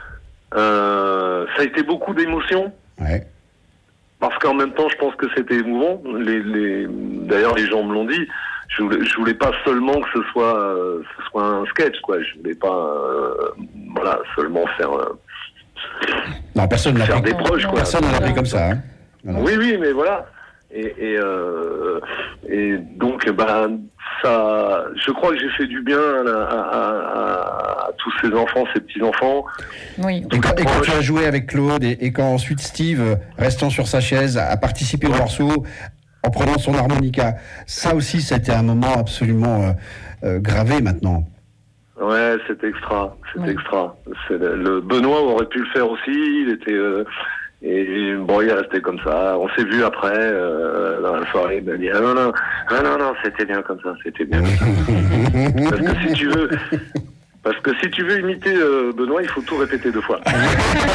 Euh, ça a été beaucoup d'émotions. Ouais. Parce qu'en même temps, je pense que c'était émouvant. Les, les... D'ailleurs, les gens me l'ont dit. Je voulais, je voulais pas seulement que ce soit, euh, ce soit un sketch, quoi. Je voulais pas, euh, voilà, seulement faire. Euh, non, personne ne l'a faire pris. des proches, quoi. Personne ne l'a pris comme ça. Hein. Non. Oui, oui, mais voilà. Et, et, euh, et donc, bah, ça, je crois que j'ai fait du bien à, à, à, à tous ces enfants, ces petits enfants. Oui. Et quand, et quand tu as joué avec Claude et, et quand ensuite Steve, restant sur sa chaise, a participé au morceau en prenant son harmonica, ça aussi, c'était un moment absolument euh, euh, gravé maintenant. Ouais, c'était extra, c'était oui. extra. C'est le, le Benoît aurait pu le faire aussi. Il était euh, et bon, il est resté comme ça. On s'est vu après euh, dans la soirée. Il m'a dit ah non non, ah non non, c'était bien comme ça, c'était bien. Parce que si tu veux. Parce que si tu veux imiter euh, Benoît, il faut tout répéter deux fois. non,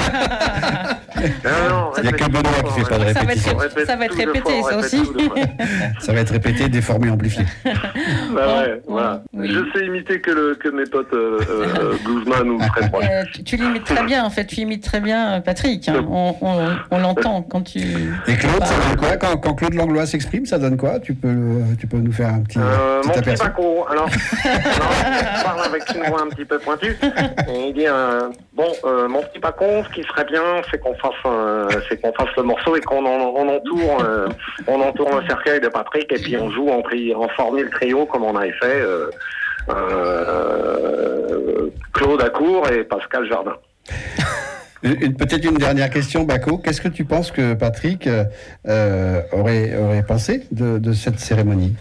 non, il n'y a que Benoît qui ne fait pas de répétition. Ça va être, ça va être répété, fois, ça aussi. Ça va être répété, déformé, amplifié. Bah ouais, oh, voilà. Oui. Je sais imiter que, le, que mes potes euh, euh, bluesman ou très proches. Euh, tu, tu l'imites très bien, en fait. Tu imites très bien Patrick. Hein. On, on, on l'entend quand tu... Et Claude, ça donne quoi quand, quand Claude Langlois s'exprime, ça donne quoi tu peux, tu peux nous faire un petit, euh, petit mon aperçu. Mon petit Paco, alors, alors, on parle avec une voix un petit peu pointue. Et il dit euh, bon, euh, mon petit Paco, ce qui serait bien, c'est qu'on fasse, euh, c'est qu'on fasse le morceau et qu'on en, on entoure, euh, on entoure le cercueil de Patrick et puis on joue en, tri, en formule trio comme on avait fait euh, euh, Claude Acourt et Pascal Jardin. Une, peut-être une dernière question, Bako. Qu'est-ce que tu penses que Patrick euh, aurait, aurait pensé de, de cette cérémonie?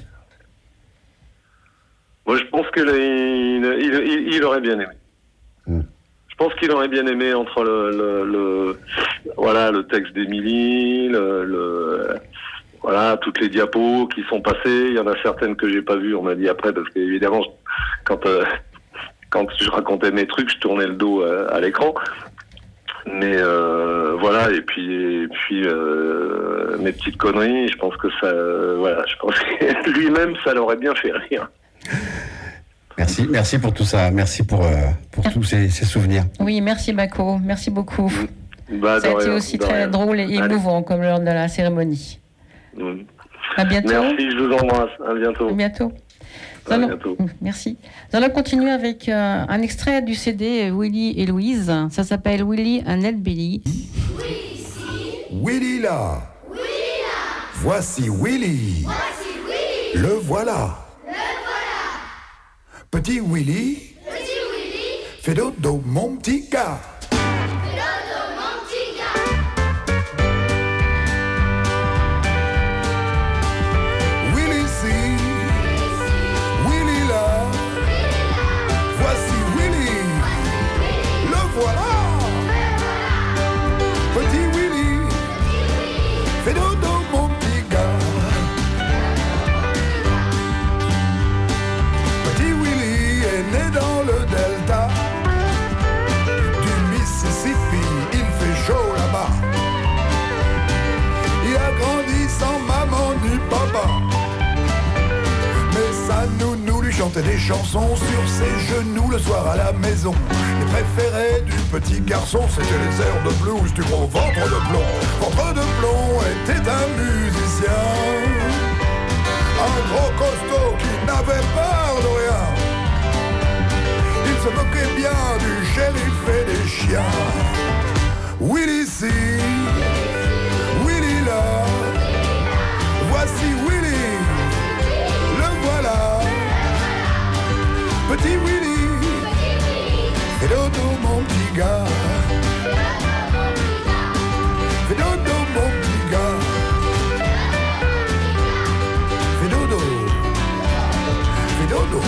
Moi, je pense qu'il il, il, il aurait bien aimé. Mm. Je pense qu'il aurait bien aimé entre le, le, le voilà le texte d'Émilie, le, le voilà toutes les diapos qui sont passées. Il y en a certaines que j'ai pas vues. On m'a dit après parce qu'évidemment quand euh, quand je racontais mes trucs, je tournais le dos à, à l'écran. Mais euh, voilà, et puis et puis euh, mes petites conneries, je pense que ça, euh, voilà, je pense que lui-même, ça l'aurait bien fait rire. Merci, merci pour tout ça, merci pour euh, pour tous ces, ces souvenirs. Oui, merci Bako, merci beaucoup. Bah, ça a été rien, aussi très rien. drôle et émouvant Allez. comme lors de la cérémonie. Mmh. À bientôt. Merci, je vous embrasse. À bientôt. À bientôt. À allons, bientôt. Merci. Nous allons continuer avec euh, un extrait du C D Willy et Louise. Ça s'appelle Willy and Ned Billy. Oui, ici. Willy là. Willy là. Voici Willy. Voici Willy. Le voilà. Le voilà. Petit Willy. Petit Willy. Fais dodo, mon petit gars. Fais dodo, mon petit gars. Willy ici. Willy là. Voici Willy. Le voilà. Petit Willy. Fais dodo, mon petit gars. Petit Willy est né dans le delta du Mississippi. Il fait chaud là-bas. Il a grandi sans maman ni papa. Mais sa nounou lui chantait des chansons sur ses genoux le soir à la maison. Les préférés du petit garçon, c'était les airs de blues du gros ventre de plomb. Ventre de plomb était un musicien, un gros costaud qui n'avait peur de rien. Il se moquait bien du shérif et des chiens. Willy ici, Willy là, voici Willy, le voilà. Petit Willy, fais dodo mon petit gars. Fais dodo mon petit gars. Fais dodo. Fais dodo.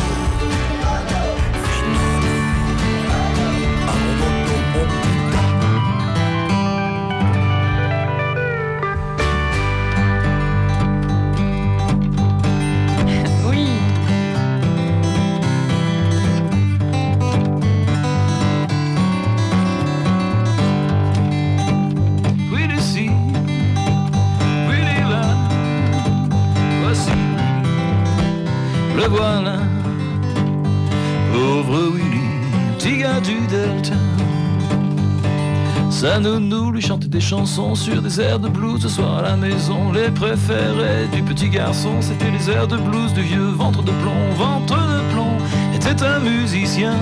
Le voilà, pauvre Willy, petit gars du Delta. Sa nounou lui chantait des chansons sur des airs de blues. Ce soir à la maison, les préférés du petit garçon, c'était les airs de blues du vieux ventre de plomb. Ventre de plomb était un musicien,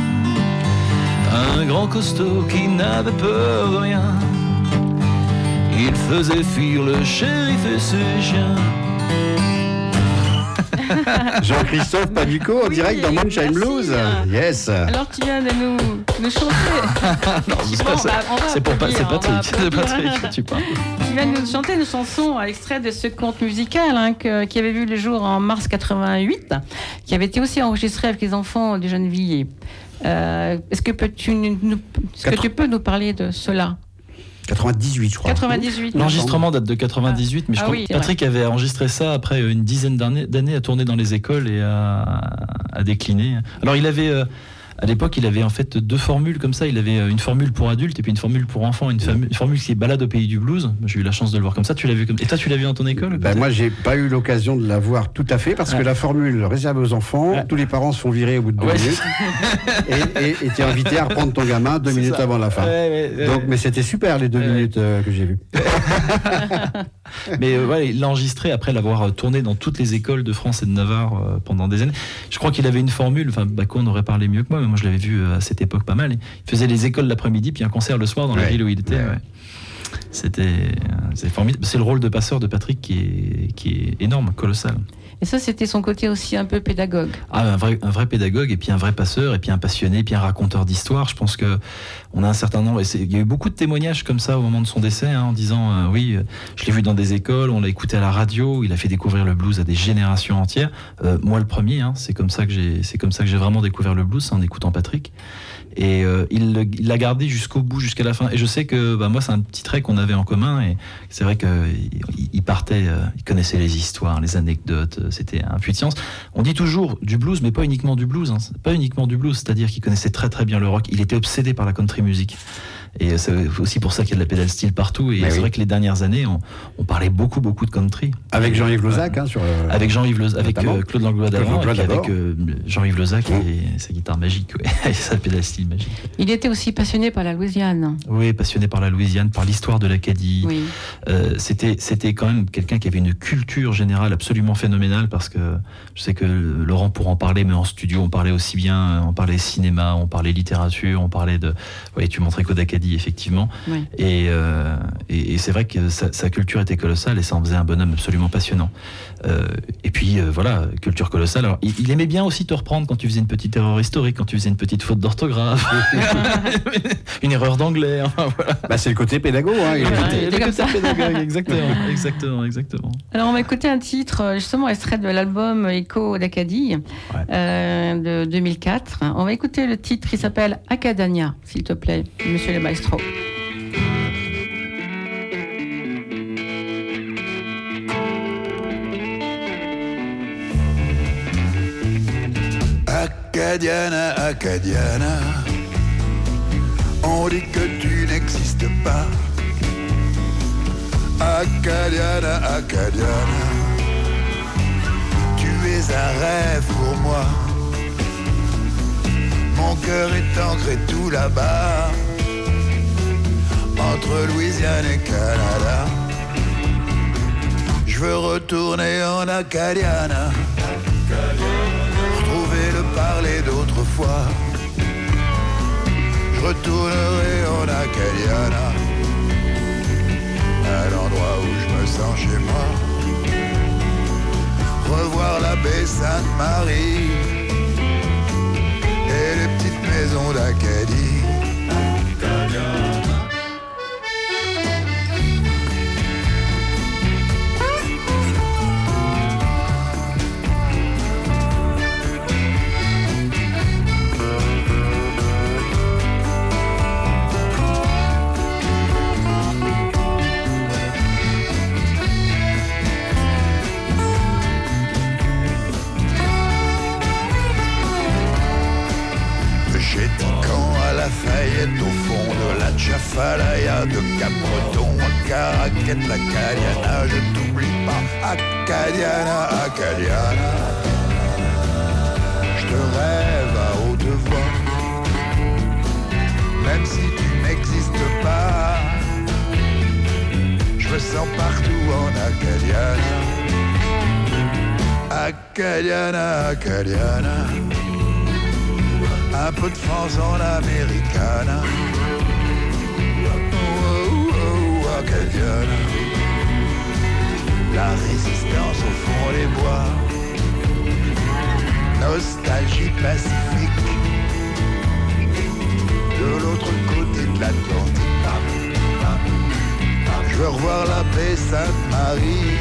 un grand costaud qui n'avait peur de rien. Il faisait fuir le shérif et ses chiens. Jean-Christophe Paduco en Oui, direct dans Moonshine merci. Blues. Yes. Alors tu viens de nous, nous chanter. Non, Bon, c'est, on va- on va c'est pour pas, applaudir, c'est on va Patrick, c'est applaudir. Patrick que tu parles. Tu viens de nous chanter une chanson à l'extrait de ce conte musical hein, que- qui avait vu le jour en mars quatre-vingt-huit, qui avait été aussi enregistré avec les enfants du Gennevilliers. Euh, est-ce que, peux-tu nous, nous- est-ce que tu peux nous parler de cela? quatre-vingt-dix-huit, je crois. quatre-vingt-dix-huit. L'enregistrement date de quatre-vingt-dix-huit, mais je Ah crois oui, que c'est Patrick avait enregistré ça après une dizaine d'années, d'années à tourner dans les écoles et à, à décliner. Alors il avait, euh, à l'époque, il avait en fait deux formules comme ça. Il avait une formule pour adultes et puis une formule pour enfants. Une, famu- une formule qui est balade au pays du blues. J'ai eu la chance de le voir comme ça. Tu l'as vu comme... Et toi, tu l'as vu dans ton école? Ben moi, j'ai pas eu l'occasion de la voir tout à fait parce que Ouais. la formule réservée aux enfants, Ouais. tous les parents se font virer au bout de deux Ouais. minutes et, et, et tu es invité à reprendre ton gamin deux C'est minutes ça. avant la fin. Ouais, ouais, ouais. Donc, mais c'était super les deux Ouais. minutes euh, que j'ai vues. Mais euh, voilà, il l'a enregistré après l'avoir euh, tourné dans toutes les écoles de France et de Navarre euh, pendant des années. Je crois qu'il avait une formule, enfin Bacon aurait parlé mieux que moi, mais moi je l'avais vu euh, à cette époque pas mal. Il faisait les écoles l'après-midi, puis un concert le soir dans la Ouais. ville où il était. Ouais. Ouais. C'était, euh, c'est formidable. C'est le rôle de passeur de Patrick qui est, qui est énorme, colossal. Et ça, c'était son côté aussi un peu pédagogue. Ah, un vrai, un vrai pédagogue, et puis un vrai passeur, et puis un passionné, et puis un raconteur d'histoire. Je pense que on a un certain nombre, et c'est- il y a eu beaucoup de témoignages comme ça au moment de son décès, hein, en disant euh, oui, euh, je l'ai vu dans des écoles, on l'a écouté à la radio, il a fait découvrir le blues à des générations entières. Euh, moi, le premier, hein, c'est comme ça que j'ai, c'est comme ça que j'ai vraiment découvert le blues, c'est en écoutant Patrick. Et euh, il, le- il l'a gardé jusqu'au bout, jusqu'à la fin. Et je sais que bah, moi, c'est un petit trait qu'on avait en commun. Et c'est vrai qu'il il partait, euh, il connaissait les histoires, les anecdotes. euh, C'était un puits de science. On dit toujours du blues, mais pas uniquement du blues. Hein, c'est pas uniquement du blues, c'est-à-dire qu'il connaissait très très bien le rock. Il était obsédé par la country music. Et c'est aussi pour ça qu'il y a de la pédale style partout. Et Mais c'est oui. vrai que les dernières années, on, on parlait beaucoup beaucoup de country. Avec Jean-Yves Lozac, hein, sur. euh, Avec Jean-Yves Lozac, avec notamment. euh, Claude Langlois Claude d'avant, Langlois et puis avec d'abord. euh, Jean-Yves Lozac Mmh. et sa guitare magique, ouais, et sa pédale style magique. Il était aussi passionné par la Louisiane. Oui, passionné par la Louisiane, par l'histoire de l'Acadie. Oui. Euh, c'était, c'était quand même quelqu'un qui avait une culture générale absolument phénoménale, parce que je sais que Laurent pourra en parler, mais en studio, on parlait aussi bien, on parlait cinéma, on parlait littérature, on parlait de... Oui, tu montrais Claude Acadie, effectivement. Oui. Et, euh, et, et c'est vrai que sa, sa culture était colossale et ça en faisait un bonhomme absolument passionnant. Euh, et puis euh, voilà, culture colossale. Alors, il, il aimait bien aussi te reprendre quand tu faisais une petite erreur historique, quand tu faisais une petite faute d'orthographe, une erreur d'anglais. Enfin, voilà. Bah, c'est le côté pédago. Hein, il- Ouais, C'était- il était le comme côté ça. pédagogue, exactement, exactement, exactement. Alors on va écouter un titre euh, justement extrait de l'album Écho d'Acadie Ouais. euh, de deux mille quatre. On va écouter le titre qui s'appelle Acadania, s'il te plaît, monsieur le maestro. Acadiana, Acadiana, on dit que tu n'existes pas. Acadiana, Acadiana, tu es un rêve pour moi. Mon cœur est ancré tout là-bas, entre Louisiane et Canada. Je veux retourner en Acadiana, retrouver le parler d'autrefois. Je retournerai en Acadiana, à l'endroit où je me sens chez moi. Revoir la baie Sainte-Marie et les petites maisons d'Acadie. Chez Tican à Lafayette, au fond de la Tchafalaya, de Cap-Breton à Caraquette, l'Acadiana, je t'oublie pas. Acadiana, Acadiana, je te rêve à haute voix. Même si tu n'existes n'écoute pas. Je me sens partout en Acadiana. Acadiana, Acadiana. Un peu de France en Americana. Oh, oh, oh, Acadiana. La résistance au fond des bois. Nostalgie pacifique. De l'autre côté de l'Atlantique. Je veux revoir la baie Sainte-Marie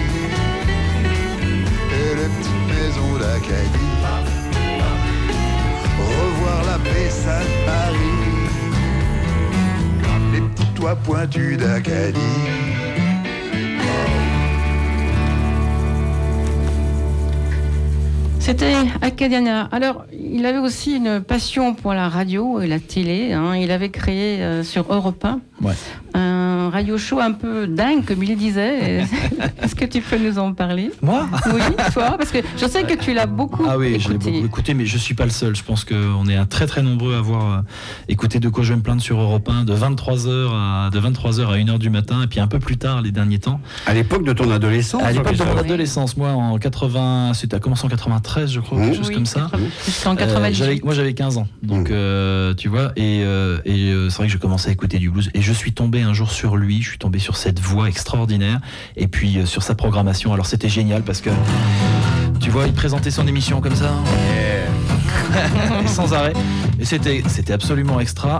et les petites maisons d'Acadie. Revoir la baie Sainte-Marie, les petits toits pointus d'Acadie. C'était Acadiana. Alors, il avait aussi une passion pour la radio et la télé. Hein. Il avait créé euh, sur Europe un ouais. un radio show un peu dingue, comme il disait. Est-ce que tu peux nous en parler ? Moi ? Oui, toi, parce que je sais que tu l'as beaucoup ah oui, écouté. je l'ai beaucoup écouté, mais je suis pas le seul. Je pense qu'on est très très nombreux à avoir euh, écouté De quoi je vais me plaindre sur Europe un de vingt-trois heures à de vingt-trois heures à une heure du matin, et puis un peu plus tard les derniers temps. À l'époque de ton adolescence. À l'époque de mon oui. adolescence, moi en quatre-vingts, c'était à commencer en quatre-vingt-treize, je crois, mmh. quelque chose oui, comme ça. Jusqu'en quatre-vingt-dix-huit. Euh, j'avais, moi j'avais quinze ans, donc mmh. euh, tu vois, et, euh, et euh, c'est vrai que je commençais à écouter du blues, et je suis tombé un jour sur lui, je suis tombé sur cette voix extraordinaire, et puis euh, sur sa programmation. Alors c'était génial parce que tu vois, il présentait son émission comme ça, yeah. et sans arrêt, et c'était, c'était absolument extra.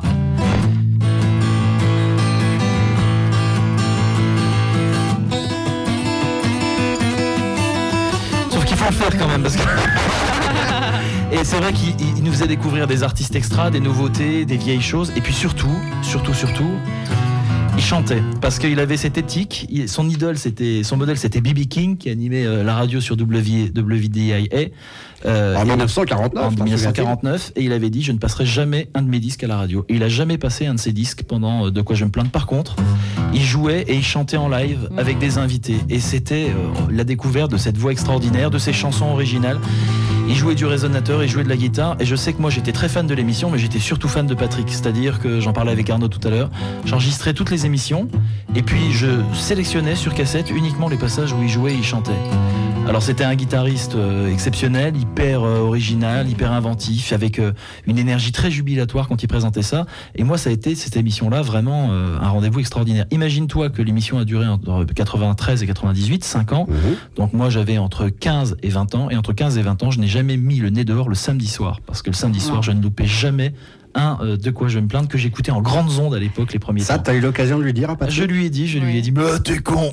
Sauf qu'il faut le faire quand même parce que et c'est vrai qu'il il nous faisait découvrir des artistes extras, des nouveautés, des vieilles choses, et puis surtout, surtout, surtout, il chantait parce qu'il avait cette éthique. Son idole, c'était son modèle, c'était B B King qui animait euh, la radio sur W D I A. Euh, en dix-neuf cent quarante-neuf. En dix-neuf cent quarante-neuf, et il avait dit: je ne passerai jamais un de mes disques à la radio. Et il a jamais passé un de ses disques pendant euh, De quoi je vais me plaindre. Par contre, il jouait et il chantait en live avec des invités, et c'était euh, la découverte de cette voix extraordinaire, de ses chansons originales. Il jouait du résonateur, il jouait de la guitare, et je sais que moi j'étais très fan de l'émission, mais j'étais surtout fan de Patrick, c'est-à-dire que j'en parlais avec Arnaud tout à l'heure, j'enregistrais toutes les émissions, et puis je sélectionnais sur cassette uniquement les passages où il jouait et il chantait. Alors c'était un guitariste euh, exceptionnel, hyper euh, original, hyper inventif, avec euh, une énergie très jubilatoire quand il présentait ça, et moi ça a été cette émission-là vraiment euh, un rendez-vous extraordinaire. Imagine-toi que l'émission a duré entre quatre-vingt-treize et quatre-vingt-dix-huit, cinq ans, mmh. donc moi j'avais entre quinze et vingt ans, et entre quinze et vingt ans je n'ai jamais mis le nez dehors le samedi soir, parce que le samedi soir je ne loupais jamais un euh, De quoi je vais me plaindre que j'écoutais en grandes ondes à l'époque, les premiers ça, temps. Ça, t'as eu l'occasion de lui dire à Patrick ? Je lui ai dit, je lui ai dit, mais t'es con.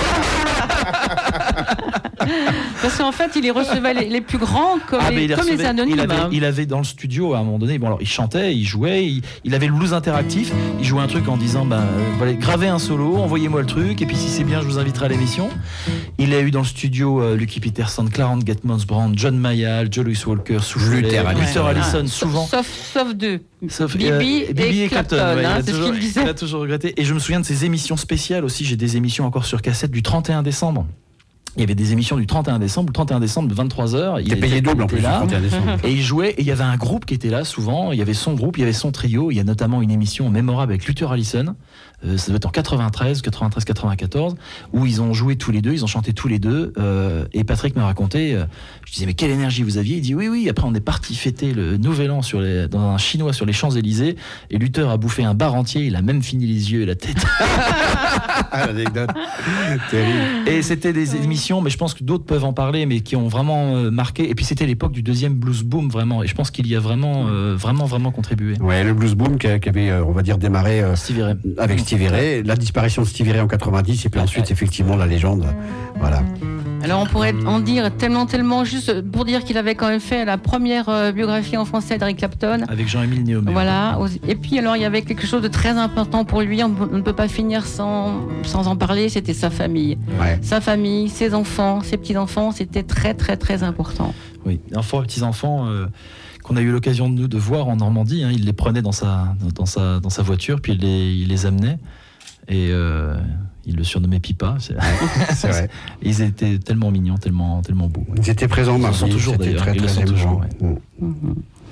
Parce qu'en fait, il les recevait les, les plus grands comme, ah, les, il comme recevait, les anonymes. Il avait, il avait dans le studio à un moment donné, bon alors il chantait, il jouait, il, il avait le blues interactif, il jouait un truc en disant bah, euh, voilà, gravez un solo, envoyez-moi le truc, et puis si c'est bien, je vous inviterai à l'émission. Il a eu dans le studio euh, Lucky Peterson, Clarence Gatmans Brown, John Mayall, Joe Louis Walker, Luther Allison, ah, souvent. Sauf, sauf deux. Sauf Bibi euh, et, Bibi et Clapton, Clapton, ouais, hein, il, a c'est toujours, ce qu'il disait. il a toujours regretté. Et je me souviens de ces émissions spéciales aussi. J'ai des émissions encore sur cassette du trente et un décembre. Il y avait des émissions du trente et un décembre. Le trente et un décembre de vingt-trois heures. Il était payé double en plus là, le trente et un décembre. Et il jouait. Et il y avait un groupe qui était là souvent. Il y avait son groupe, il y avait son trio. Il y a notamment une émission mémorable avec Luther Allison. Euh, ça doit être en quatre-vingt-treize, quatre-vingt-treize, quatre-vingt-quatorze, où ils ont joué tous les deux, ils ont chanté tous les deux. Euh, et Patrick m'a raconté, euh, je disais mais quelle énergie vous aviez ? Il dit oui oui. Après on est parti fêter le Nouvel An sur les, dans un chinois sur les Champs-Élysées. Et Luther a bouffé un bar entier. Il a même fini les yeux et la tête. Ah, l'anecdote. Terrible. Et c'était des émissions, mais je pense que d'autres peuvent en parler, mais qui ont vraiment euh, marqué. Et puis c'était l'époque du deuxième blues boom vraiment. Et je pense qu'il y a vraiment, euh, vraiment, vraiment contribué. Ouais, le blues boom qui, qui avait, euh, on va dire, démarré euh, Stevie Ray. avec Stevie Ray, la disparition de Stevie Ray en quatre-vingt-dix, et puis ensuite effectivement la légende. Voilà. Alors on pourrait en dire tellement, tellement, juste pour dire qu'il avait quand même fait la première euh, biographie en français d'Eric Clapton. Avec Jean-Émile Néomé. Voilà. Et puis alors il y avait quelque chose de très important pour lui, on ne peut pas finir sans, sans en parler, c'était sa famille. Ouais. Sa famille, ses enfants, ses petits-enfants, c'était très très très important. Oui, enfants, petits-enfants... Euh... qu'on a eu l'occasion de nous de voir en Normandie, hein. Il les prenait dans sa, dans sa, dans sa voiture, puis il les, il les amenait, et euh, il le surnommait Pipa. C'est, c'est vrai. Ils étaient tellement mignons, tellement, tellement beaux. Ils étaient présents, Ils sont toujours d'ailleurs. Très, ils très sont toujours. Ouais. Mmh. Mm-hmm.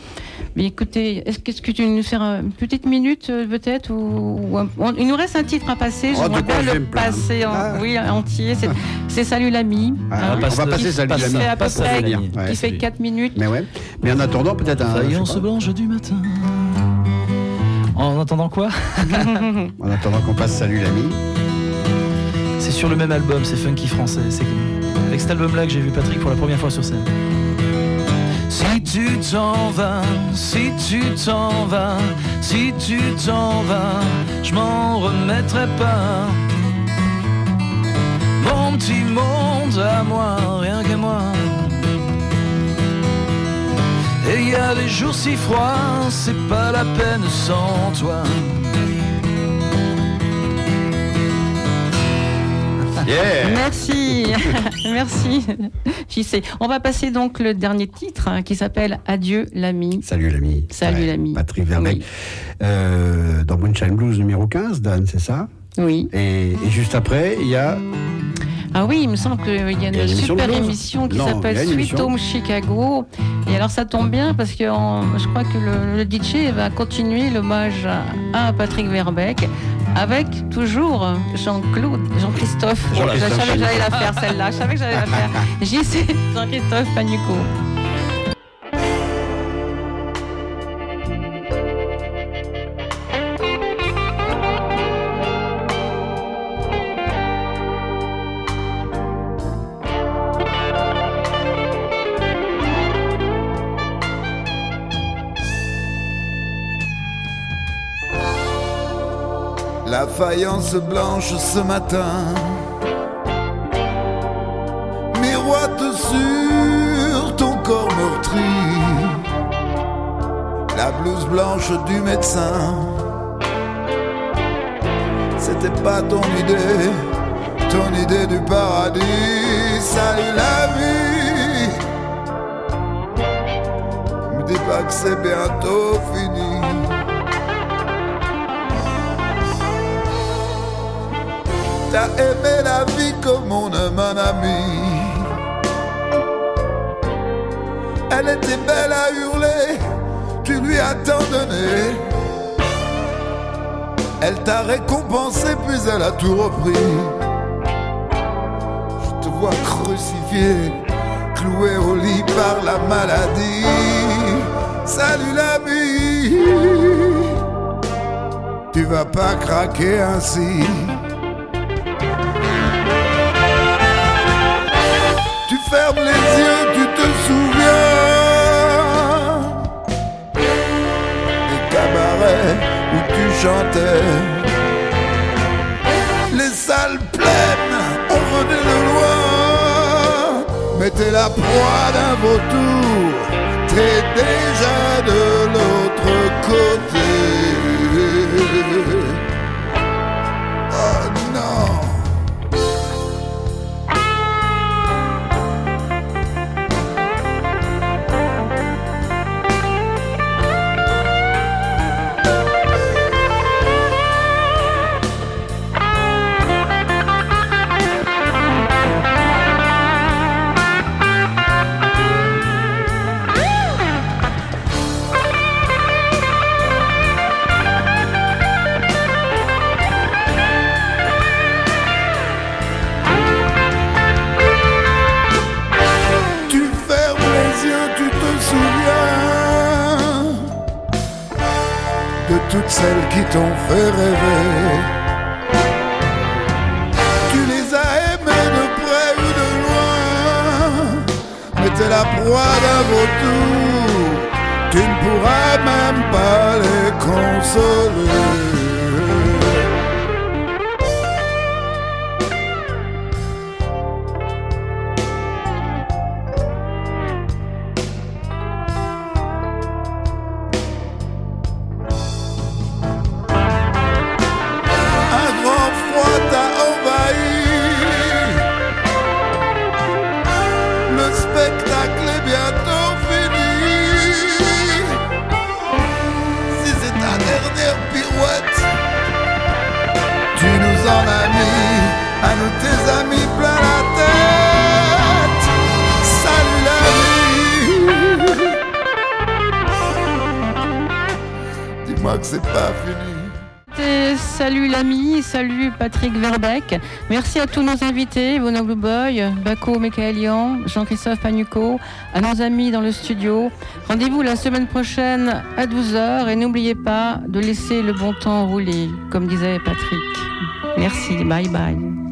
Mais écoutez, est-ce que, est-ce que tu veux nous faire une petite minute euh, peut-être ou, ou un- on- il nous reste un titre à passer. Oh, J'aimerais de quoi bien je vais le me plaindre. passer en, Ah. oui, entier. C'est, c'est Salut l'ami. Ah, hein, on va passer qui- Salut qui l'ami. fait à peu Pas Salut près, l'ami. Ouais, qui fait salut. quatre minutes. Mais ouais. Mais en attendant, peut-être un. je sais Faïence pas, blanche du matin. En attendant quoi? en attendant qu'on passe Salut l'ami. C'est sur le même album, c'est funky français. C'est avec cet album-là que j'ai vu Patrick pour la première fois sur scène. Si tu t'en vas, si tu t'en vas, si tu t'en vas, je m'en remettrai pas. Mon petit monde à moi, rien qu'à moi. Et il y a des jours si froids, c'est pas la peine sans toi. Yeah. Merci, merci. J'y sais. On va passer donc le dernier titre hein, qui s'appelle Adieu l'ami. Salut l'ami. Salut, l'ami. Patrick Verbeek. Oui. Euh, dans Moonshine Blues numéro quinze, Dan, c'est ça? Oui. Et, et juste après, il y a. Ah oui, il me semble qu'il y a Il y a une une émission super de blues. émission qui Non, s'appelle il y a une Sweet émission. Home Chicago. Et alors ça tombe bien parce que en- je crois que le, le D J va continuer l'hommage à, à Patrick Verbeek avec toujours Jean-Claude, Jean-Christophe. Oh là, je Jean-Christophe. savais que j'allais la faire celle-là, je savais que j'allais la faire. J'y sais, Jean-Christophe Panuco. La faïence blanche ce matin miroite sur ton corps meurtri. La blouse blanche du médecin, c'était pas ton idée, ton idée du paradis. Salut la vie, me dis pas que c'est bientôt fini. T'as aimé la vie comme on aime un ami. Elle était belle à hurler, tu lui as tant donné. Elle t'a récompensé puis elle a tout repris. Je te vois crucifié, cloué au lit par la maladie. Salut l'ami, tu vas pas craquer ainsi. Ferme les yeux, tu te souviens des cabarets où tu chantais. Les salles pleines, on venait de loin. Mais t'es la proie d'un vautour, t'es déjà de l'autre côté. Oh non. Toutes celles qui t'ont fait rêver, tu les as aimées de près ou de loin, mais t'es la proie d'un vautour, tu ne pourras même pas les consoler. Pirouette c'est pas fini. Et salut l'ami, salut Patrick Verbeck. Merci à tous nos invités, Bono Blue Boy, Bako Mekaelian, Jean-Christophe Panucco, à nos amis dans le studio. Rendez-vous la semaine prochaine à douze heures et n'oubliez pas de laisser le bon temps rouler, comme disait Patrick. Merci, bye bye.